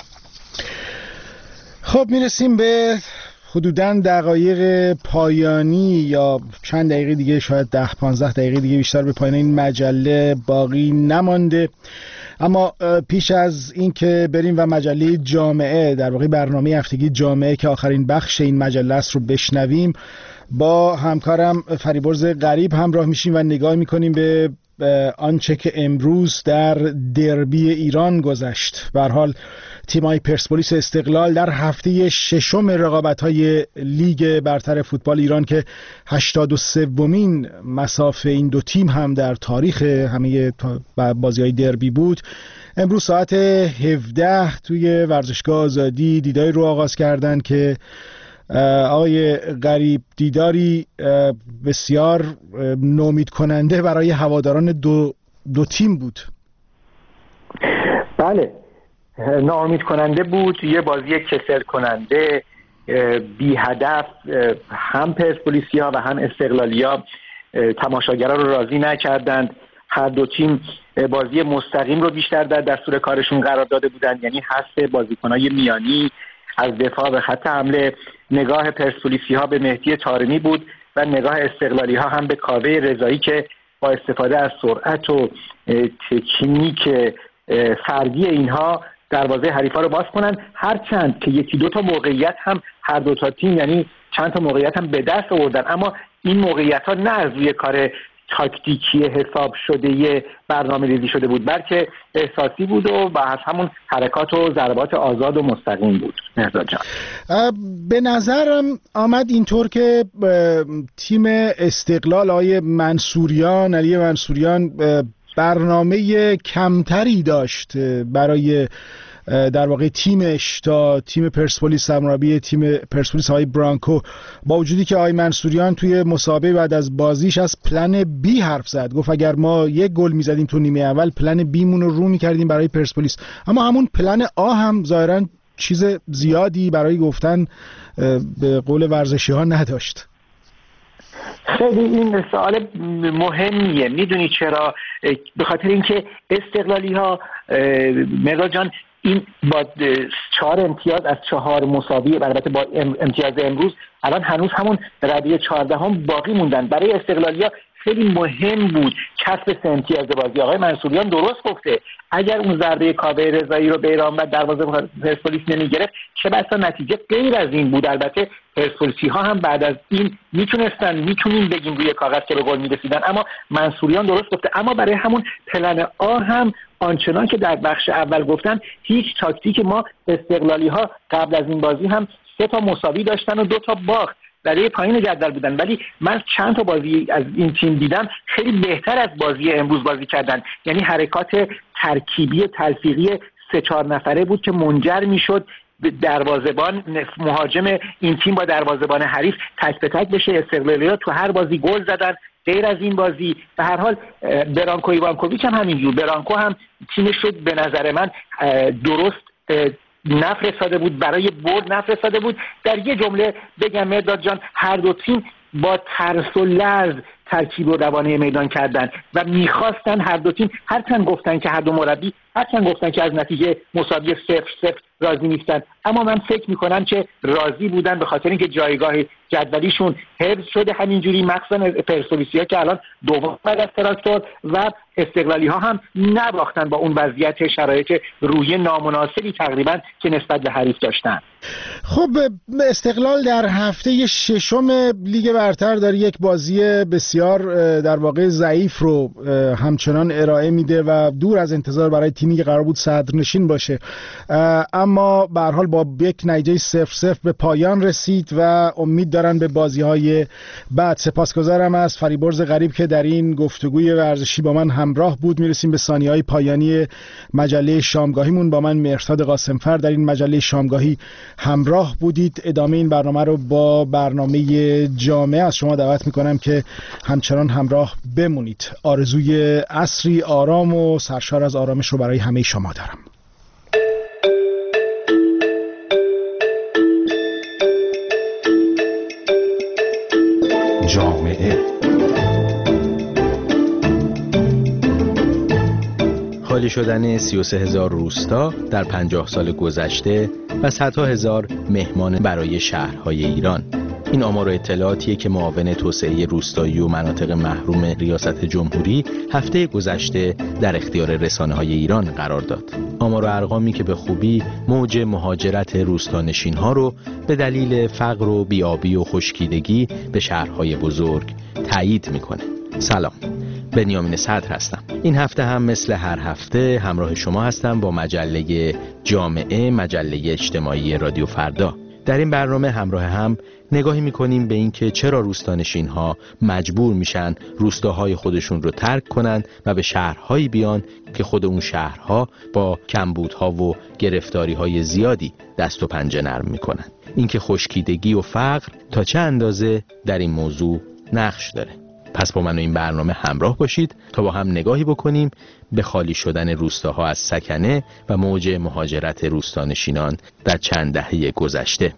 خب میرسیم به حدوداً دقایق پایانی یا چند دقیقه دیگه، شاید ده پانزده دقیقه دیگه بیشتر به پایان این مجله باقی نمانده. اما پیش از این که بریم و مجله جامعه، در واقع برنامه هفتگی جامعه که آخرین بخش این مجله است رو بشنویم، با همکارم فریبرز غریب همراه میشیم و نگاه میکنیم به آنچه که امروز در دربی ایران گذشت. به هر حال تیم‌های پرسپولیس استقلال در هفته ششم رقابت‌های لیگ برتر فوتبال ایران که هشتاد و سومین مسافه این دو تیم هم در تاریخ همه بازی‌های دربی بود، امروز ساعت هفده توی ورزشگاه آزادی دیداری رو آغاز کردن که آقای غریب دیداری بسیار نومید کننده برای هواداران دو, دو تیم بود. بله، ناامید کننده بود، یه بازی کسل کننده، بی هدف. هم پرسپولیسیا و هم استقلالیا تماشاگران رو راضی نکردند. هر دو تیم بازی مستقیم رو بیشتر در دستور کارشون قرار داده بودند، یعنی حذف بازیکنای میانی از دفاع به خط حمله. نگاه پرسپولیسی ها به مهدی طارمی بود و نگاه استقلالی ها هم به کاوه رضایی که با استفاده از سرعت و تکنیک فردی اینها دروازه حریفا رو باز کنن، هرچند که یکی دو تا موقعیت هم هر دو تا تیم، یعنی چند تا موقعیت هم به دست آوردن، اما این موقعیت ها نه از روی کار تاکتیکی حساب شده یه برنامه ریزی شده بود، بلکه احساسی بود و از همون حرکات و ضربات آزاد و مستقیم بود. مهرداد جان، به نظرم آمد اینطور که تیم استقلال آقای منصوریان علی منصوریان برنامه کمتری داشت برای در واقع تیمش تا تیم پرسپولیس سرمربی تیم پرسپولیس های برانکو، با وجودی که آقای منصوریان توی مسابقه بعد از بازیش از پلن بی حرف زد، گفت اگر ما یک گل میزدیم تو نیمه اول پلن بی مون رو رو میکردیم برای پرسپولیس، اما همون پلن آ هم ظاهرا چیز زیادی برای گفتن به قول ورزشی ها نداشت. خیلی این سوال مهمیه. میدونی چرا؟ به خاطر اینکه استقلالی ها مهرداد جان این با چهار امتیاز از چهار مساوی، البته با امتیاز امروز الان هنوز همون رده چهاردهم باقی موندن. برای استقلالیا خیلی مهم بود کسب سه امتیاز بازی. آقای منصوریان درست گفته، اگر اون ضربه کاوه رضایی رو به ایران و دروازه پرسپولیس نمیگرفت چه بسا نتیجه غیر از این بود. البته پرسپولیسی ها هم بعد از این میتونستن میتونیم بگیم روی کاغذ که به گل میرسیدن، اما منصوریان درست گفته. اما برای همون پلن آ هم آنچنان که در بخش اول گفتن، هیچ تاکتیک ما استقلالی ها قبل از این بازی هم سه تا مساوی داشتن و دو تا باخت، برای پایین جدول بودن، ولی من چند تا بازی از این تیم دیدم خیلی بهتر از بازی امروز بازی کردن. یعنی حرکات ترکیبی تلفیقی سه چهار نفره بود که منجر میشد دروازه‌بان مهاجم این تیم با دروازه‌بان حریف تک به تک بشه. استقلالی‌ها تو هر بازی گل زدن غیر از این بازی. به هر حال برانکو ایوانکوویچ هم همینجور. برانکو هم تیمش رو به نظر من درست نفرستاده بود، برای برد نفرستاده بود. در یه جمله بگم مهرداد جان، هر دو تیم با ترس و لرز ترکیب و روانه میدان کردن و میخواستن هر دو تیم، هرچند گفتن که هر دو مربی هرچند گفتن که از نتیجه مساوی صفر صفر راضی نیستن، اما من فکر میکنم که راضی بودن به خاطر اینکه جایگاه جدولیشون حفظ شده همینجوری، مخصوصا پرسپولیسیا که الان دوم بعد از تراکتور، و استقلالی ها هم نباختن با اون وضعیت شرایط روحی نامناسبی تقریبا که نسبت به حریف داشتن. خب استقلال در هفته ششم لیگ برتر داره یک بازی بسیار در واقع ضعیف رو همچنان ارائه میده و دور از انتظار برای تیمی که قرار بود صدرنشین باشه، اما به هر حال با یک نتیجه صفر صفر به پایان رسید و امید دارن به بازی‌های بعد. سپاسگزارم از فریبرز غریب که در این گفتگوی ورزشی با من همراه بود. میرسیم به ثانیه‌های پایانی مجله شامگاهیمون. با من مهرداد قاسمفر در این مجله شامگاهی همراه بودید. ادامه این برنامه رو با برنامه جامعه از شما دعوت میکنم که همچنان همراه بمونید. آرزوی عصری آرام و سرشار از آرامش رو برای همه شما دارم. جامعه خالی شدن سی و سه هزار روستا در پنجاه سال گذشته و صدها هزار مهمان برای شهرهای ایران. این آمار و اطلاعاتیه که معاون توسعه روستایی و مناطق محروم ریاست جمهوری هفته گذشته در اختیار رسانه‌های ایران قرار داد. آمار و ارقامی که به خوبی موج مهاجرت روستانشین‌ها رو به دلیل فقر و بیابی و خشکیدگی به شهرهای بزرگ تایید میکنه. سلام، بنیامین صدر هستم. این هفته هم مثل هر هفته همراه شما هستم با مجله جامعه، مجله اجتماعی رادیو فردا. در این برنامه همراه هم نگاهی میکنیم به این که چرا روستانشین‌ها مجبور میشن روستاهای خودشون رو ترک کنن و به شهرهایی بیان که خود اون شهرها با کمبودها و گرفتاری‌های زیادی دست و پنجه نرم میکنن. این که خشکیدگی و فقر تا چه اندازه در این موضوع نقش داره. پس با من و این برنامه همراه باشید تا با هم نگاهی بکنیم به خالی شدن روستاها از سکنه و موج مهاجرت روستانشینان در چند دهه گذشته.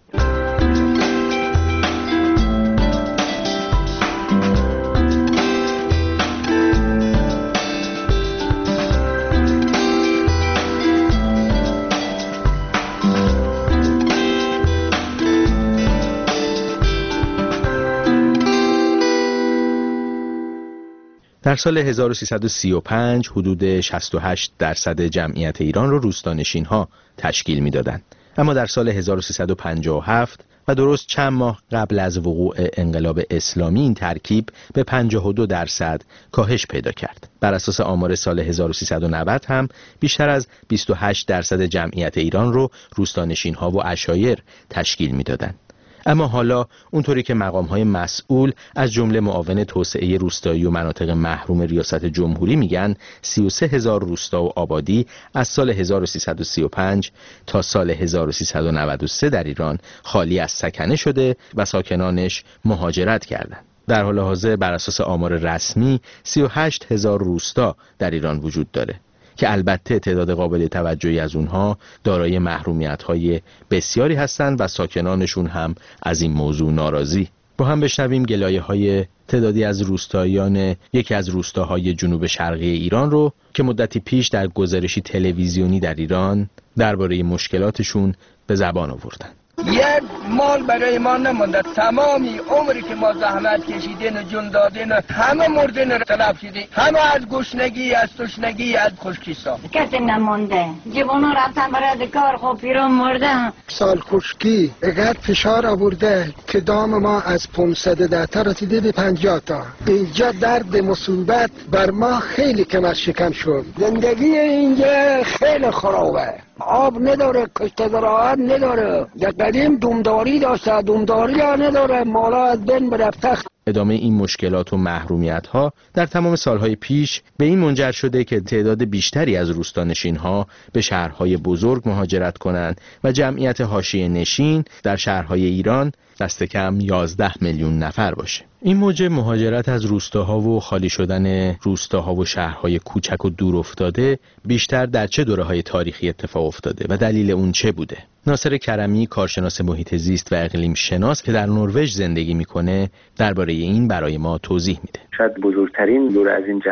در سال هزار و سیصد و سی و پنج حدود شصت و هشت درصد جمعیت ایران رو روستانشین‌ها تشکیل می‌دادند. اما در سال هزار و سیصد و پنجاه و هفت و درست چند ماه قبل از وقوع انقلاب اسلامی این ترکیب به پنجاه و دو درصد کاهش پیدا کرد. بر اساس آمار سال هزار و سیصد و نود هم بیشتر از بیست و هشت درصد جمعیت ایران رو روستانشین‌ها و عشایر تشکیل می‌دادند. اما حالا اونطوری که مقام‌های مسئول از جمله معاون توسعه روستایی و مناطق محروم ریاست جمهوری میگن سی و سه هزار روستا و آبادی از سال هزار و سیصد و سی و پنج تا سال هزار و سیصد و نود و سه در ایران خالی از سکنه شده و ساکنانش مهاجرت کردند. در حال حاضر بر اساس آمار رسمی سی و هشت هزار روستا در ایران وجود داره که البته تعداد قابل توجهی از اونها دارای محرومیت‌های بسیاری هستند و ساکنانشون هم از این موضوع ناراضی. با هم بشنویم گلایه‌های تعدادی از روستاییان یکی از روستاهای جنوب شرقی ایران رو که مدتی پیش در گزارشی تلویزیونی در ایران درباره مشکلاتشون به زبان آوردن. یک مال برای ما نمونده، تمامی عمری که ما زحمت کشیدین و جون دادین همه مردین رو تلف شدیم، همه از گشنگی، از تشنگی، از خشکیستا کسی نمونده. جوانو رفتن برای کار، خب پیران مرده. سال خشکی اگر فشار آورده که دام ما از پانصد ده تا رسیده به پنجاه تا. اینجا درد مصیبت بر ما خیلی کم شکم شد. زندگی اینجا خیلی خرابه، آب نداره، کشت زراعت نداره. در قدیم دومداری داشته، دومداری ها نداره، مالا از بین برفته. ادامه این مشکلات و محرومیت ها در تمام سالهای پیش به این منجر شده که تعداد بیشتری از روستانشین ها به شهرهای بزرگ مهاجرت کنند و جمعیت حاشیه نشین در شهرهای ایران دست کم یازده میلیون نفر باشه. این موج مهاجرت از روستاها و خالی شدن روستاها و شهرهای کوچک و دور افتاده بیشتر در چه دوره‌های تاریخی اتفاق افتاده و دلیل اون چه بوده؟ ناصر کرمی، کارشناس محیط زیست و اقلیم شناس که در نروژ زندگی میکنه، درباره این برای ما توضیح میده. شاید بزرگترین دوره از این جهت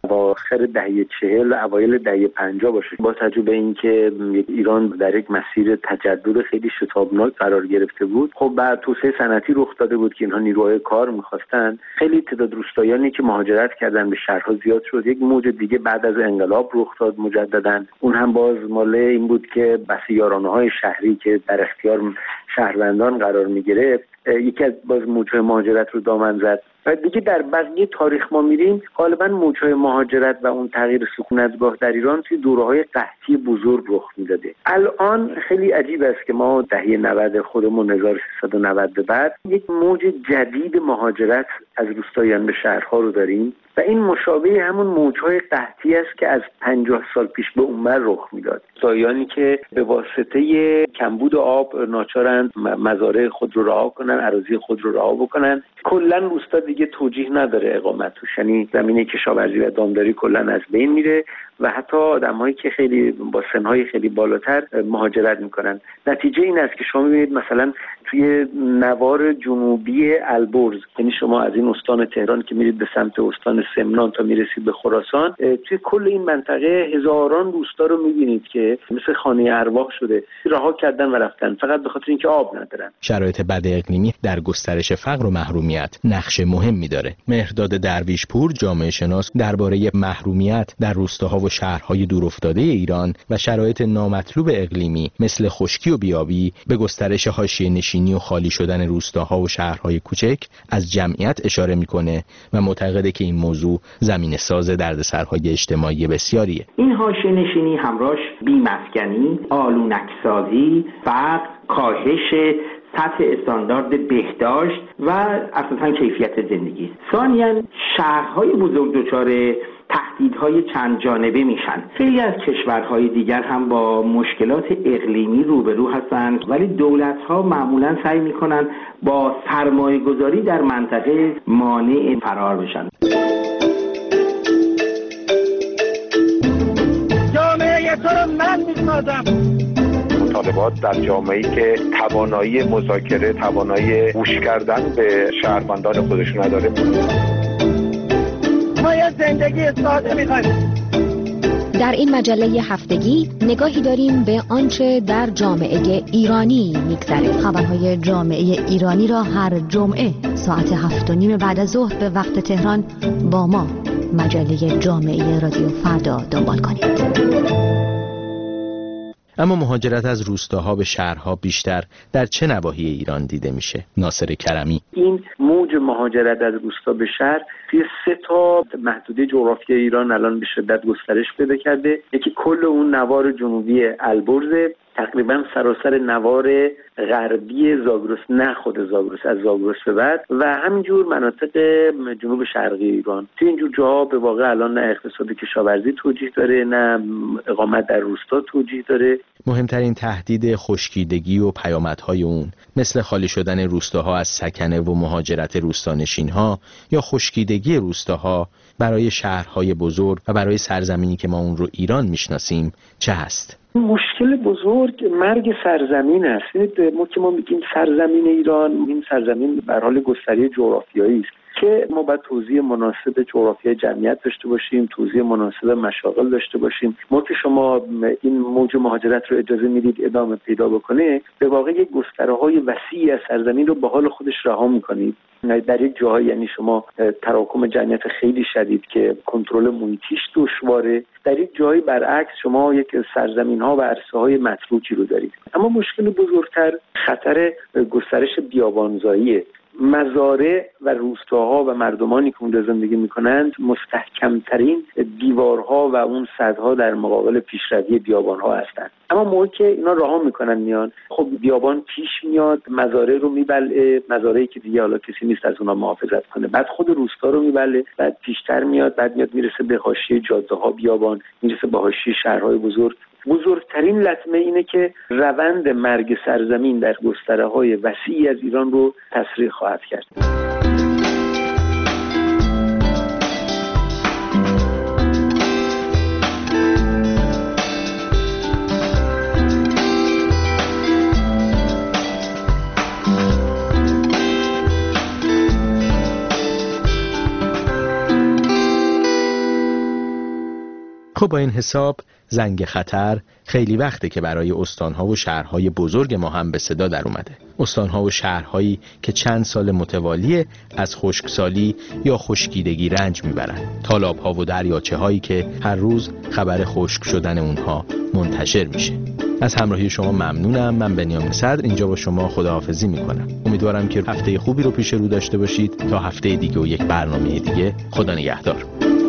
اواخر دهه چهل و اوایل دهه پنجاه باشه. با تجربه اینکه ایران در یک مسیر تجدد خیلی شتابناک قرار گرفته بود، خب بعد توسعه صنعتی رخ داده بود که اینها نیروهای کار می‌خواستن. خیلی تعداد روستاییانی که مهاجرت کردن به شهرها زیاد شد. یک موج دیگه بعد از انقلاب رخ داد مجددا. اون هم باز مال این بود که بس یارانه‌های شهری که در اختیار شهروندان قرار می‌گرفت، یکی از باز موج‌های مهاجرت رو دامن زد. و دیگه در بقیه تاریخ ما میریم غالبا موج‌های مهاجرت و اون تغییر سکونتگاه در ایران توی دوره‌های قحطی بزرگ رخ میداده. الان خیلی عجیب است که ما دهه نود خودمون هزار و سیصد و نود به بعد یک موج جدید مهاجرت از روستاییان به شهرها رو داریم و این مشابه همون موج‌های قحطی است که از پنجاه سال پیش به اونور رخ میداد. روستاییانی که به واسطه کمبود آب ناچارند مزارع خود رو رها کنن، اراضی خود رو رها بکنن. کلا روستا دیگه توجیه نداره اقامت توش، یعنی زمینه کشاورزی و دامداری کلا از بین میره و حتی آدمایی که خیلی با سنهای خیلی بالاتر مهاجرت میکنن. نتیجه این است که شما میبینید مثلا توی نوار جنوبی البرز، یعنی شما از این استان تهران که میرید به سمت استان سمنان تا میرسید به خراسان، توی کل این منطقه هزاران روستا رو میبینید که مثل خانه ارواح شده، رها کردن و رفتن فقط به خاطر اینکه آب ندارن. شرایط بد اقلیمی در گسترش فقر و محرومیت نقش مهمی داره. مهرداد درویشپور، جامعه شناس، درباره محرومیت در روستاها و شهرهای دورافتاده ایران و شرایط نامطلوب اقلیمی مثل خشکی و بیابی به گسترش حاشیه نشینی و خالی شدن روستاها و شهرهای کوچک از جمعیت اشاره میکنه و معتقده که این موضوع زمینه ساز دردسرهای اجتماعی بسیاریه. این حاشیه نشینی همراهش بی‌مسکنی، آلونک‌سازی، فقر، کاهش سطح استاندارد بهداشت و اساساً کیفیت زندگی. ثانیاً شهرهای بزرگ دچار تهدیدهای چند جانبه میشن. خیلی از کشورهای دیگر هم با مشکلات اقلیمی روبرو هستند، ولی دولت‌ها معمولاً سعی میکنن با سرمایه‌گذاری در منطقه مانع فرار بشن. جامعه تو رو من میسازم. مطالبات در جامعه‌ای که توانایی مذاکره، توانایی گوش کردن به شهروندان خودش نداره. ما یه زندگی ساده می‌خوایم. در این مجله هفتگی نگاهی داریم به آنچه در جامعه ایرانی می‌گذره. خبرهای جامعه ایرانی را هر جمعه ساعت هفت و نیم بعد از ظهر به وقت تهران با ما مجله جامعه رادیو فردا دنبال کنید. اما مهاجرت از روستاها به شهرها بیشتر در چه نواحی ایران دیده میشه؟ ناصر کرمی: این موج مهاجرت از روستا به شهر توی سه تا محدوده جغرافیایی ایران الان به شدت گسترش پیدا کرده. یکی کل اون نوار جنوبی البرز، تقریبا سراسر نوار غربی زاگرس، نه خود زاگرس، از زاگرس به بعد، و همینجور مناطق جنوب شرقی ایران. توی اینجور جاها به واقع الان نه اقتصاد کشاورزی توجیه داره، نه اقامت در روستا توجیه داره. مهمترین تهدید خشکیدگی و پیامدهای اون مثل خالی شدن روستاها از سکنه و مهاجرت روستانشین‌ها یا خشکیدگی روستاها برای شهرهای بزرگ و برای سرزمینی که ما اون رو ایران میشناسیم چه هست؟ مشکل بزرگ مرگ سرزمین است. ما که ما میگیم سرزمین ایران، این سرزمین به حال گستره جغرافیایی است که ما باید توزیع مناسب جغرافیای جمعیت داشته باشیم، توزیع مناسب مشاغل داشته باشیم. ما که شما این موج مهاجرت رو اجازه میدید ادامه پیدا بکنه، به واقع یک گستره‌های وسیعی از سرزمین رو به حال خودش رها می‌کنید. در یک جاهای یعنی شما تراکم جمعیت خیلی شدید که کنترل محیطیش دشواره، در یک جایی برعکس شما یک سرزمین‌ها و عرصه‌های متروکی رو دارید. اما مشکل بزرگتر خطر گسترش بیابانزاییه. مزارع و روستاها و مردمانی که اونجا زندگی میکنند مستحکمترین دیوارها و اون سدها در مقابل پیشروی بیابانها هستند. اما موقعی که اینا رها میکنن میان، خب بیابان پیش میاد، مزارع رو میبلعه، مزارعی که دیگه حالا کسی نیست از اونها محافظت کنه، بعد خود روستا رو میبلعه، بعد پیشتر میاد، بعد میاد میرسه به حاشیه جاده‌ها بیابان، میرسه به حاشیه شهرهای بزرگ. بزرگترین لطمه اینه که روند مرگ سرزمین در گستره‌های وسیعی از ایران رو تسریع خواهد کرد. خب با این حساب زنگ خطر خیلی وقته که برای استانها و شهرهای بزرگ ما هم به صدا در اومده. استانها و شهرهایی که چند سال متوالی از خشکسالی یا خشکیدگی رنج میبرن. تالابها و دریاچه هایی که هر روز خبر خشک شدن اونها منتشر میشه. از همراهی شما ممنونم. من بنیامین صدر اینجا با شما خداحافظی میکنم. امیدوارم که هفته خوبی رو پیش رو داشته باشید. تا هفته دیگه و یک برنامه دیگه، خدا نگهدار.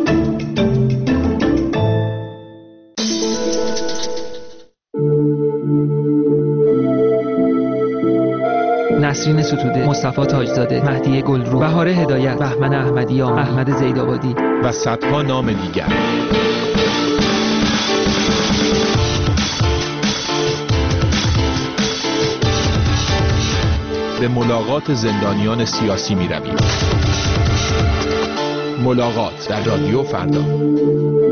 نسرین ستوده، مصطفی تاجزاده، مهدی گلرو، بهار هدایت، بهمن احمدیان، احمد زیدآبادی و صدها نام دیگر. به ملاقات زندانیان سیاسی می رویم. ملاقات در رادیو فردا.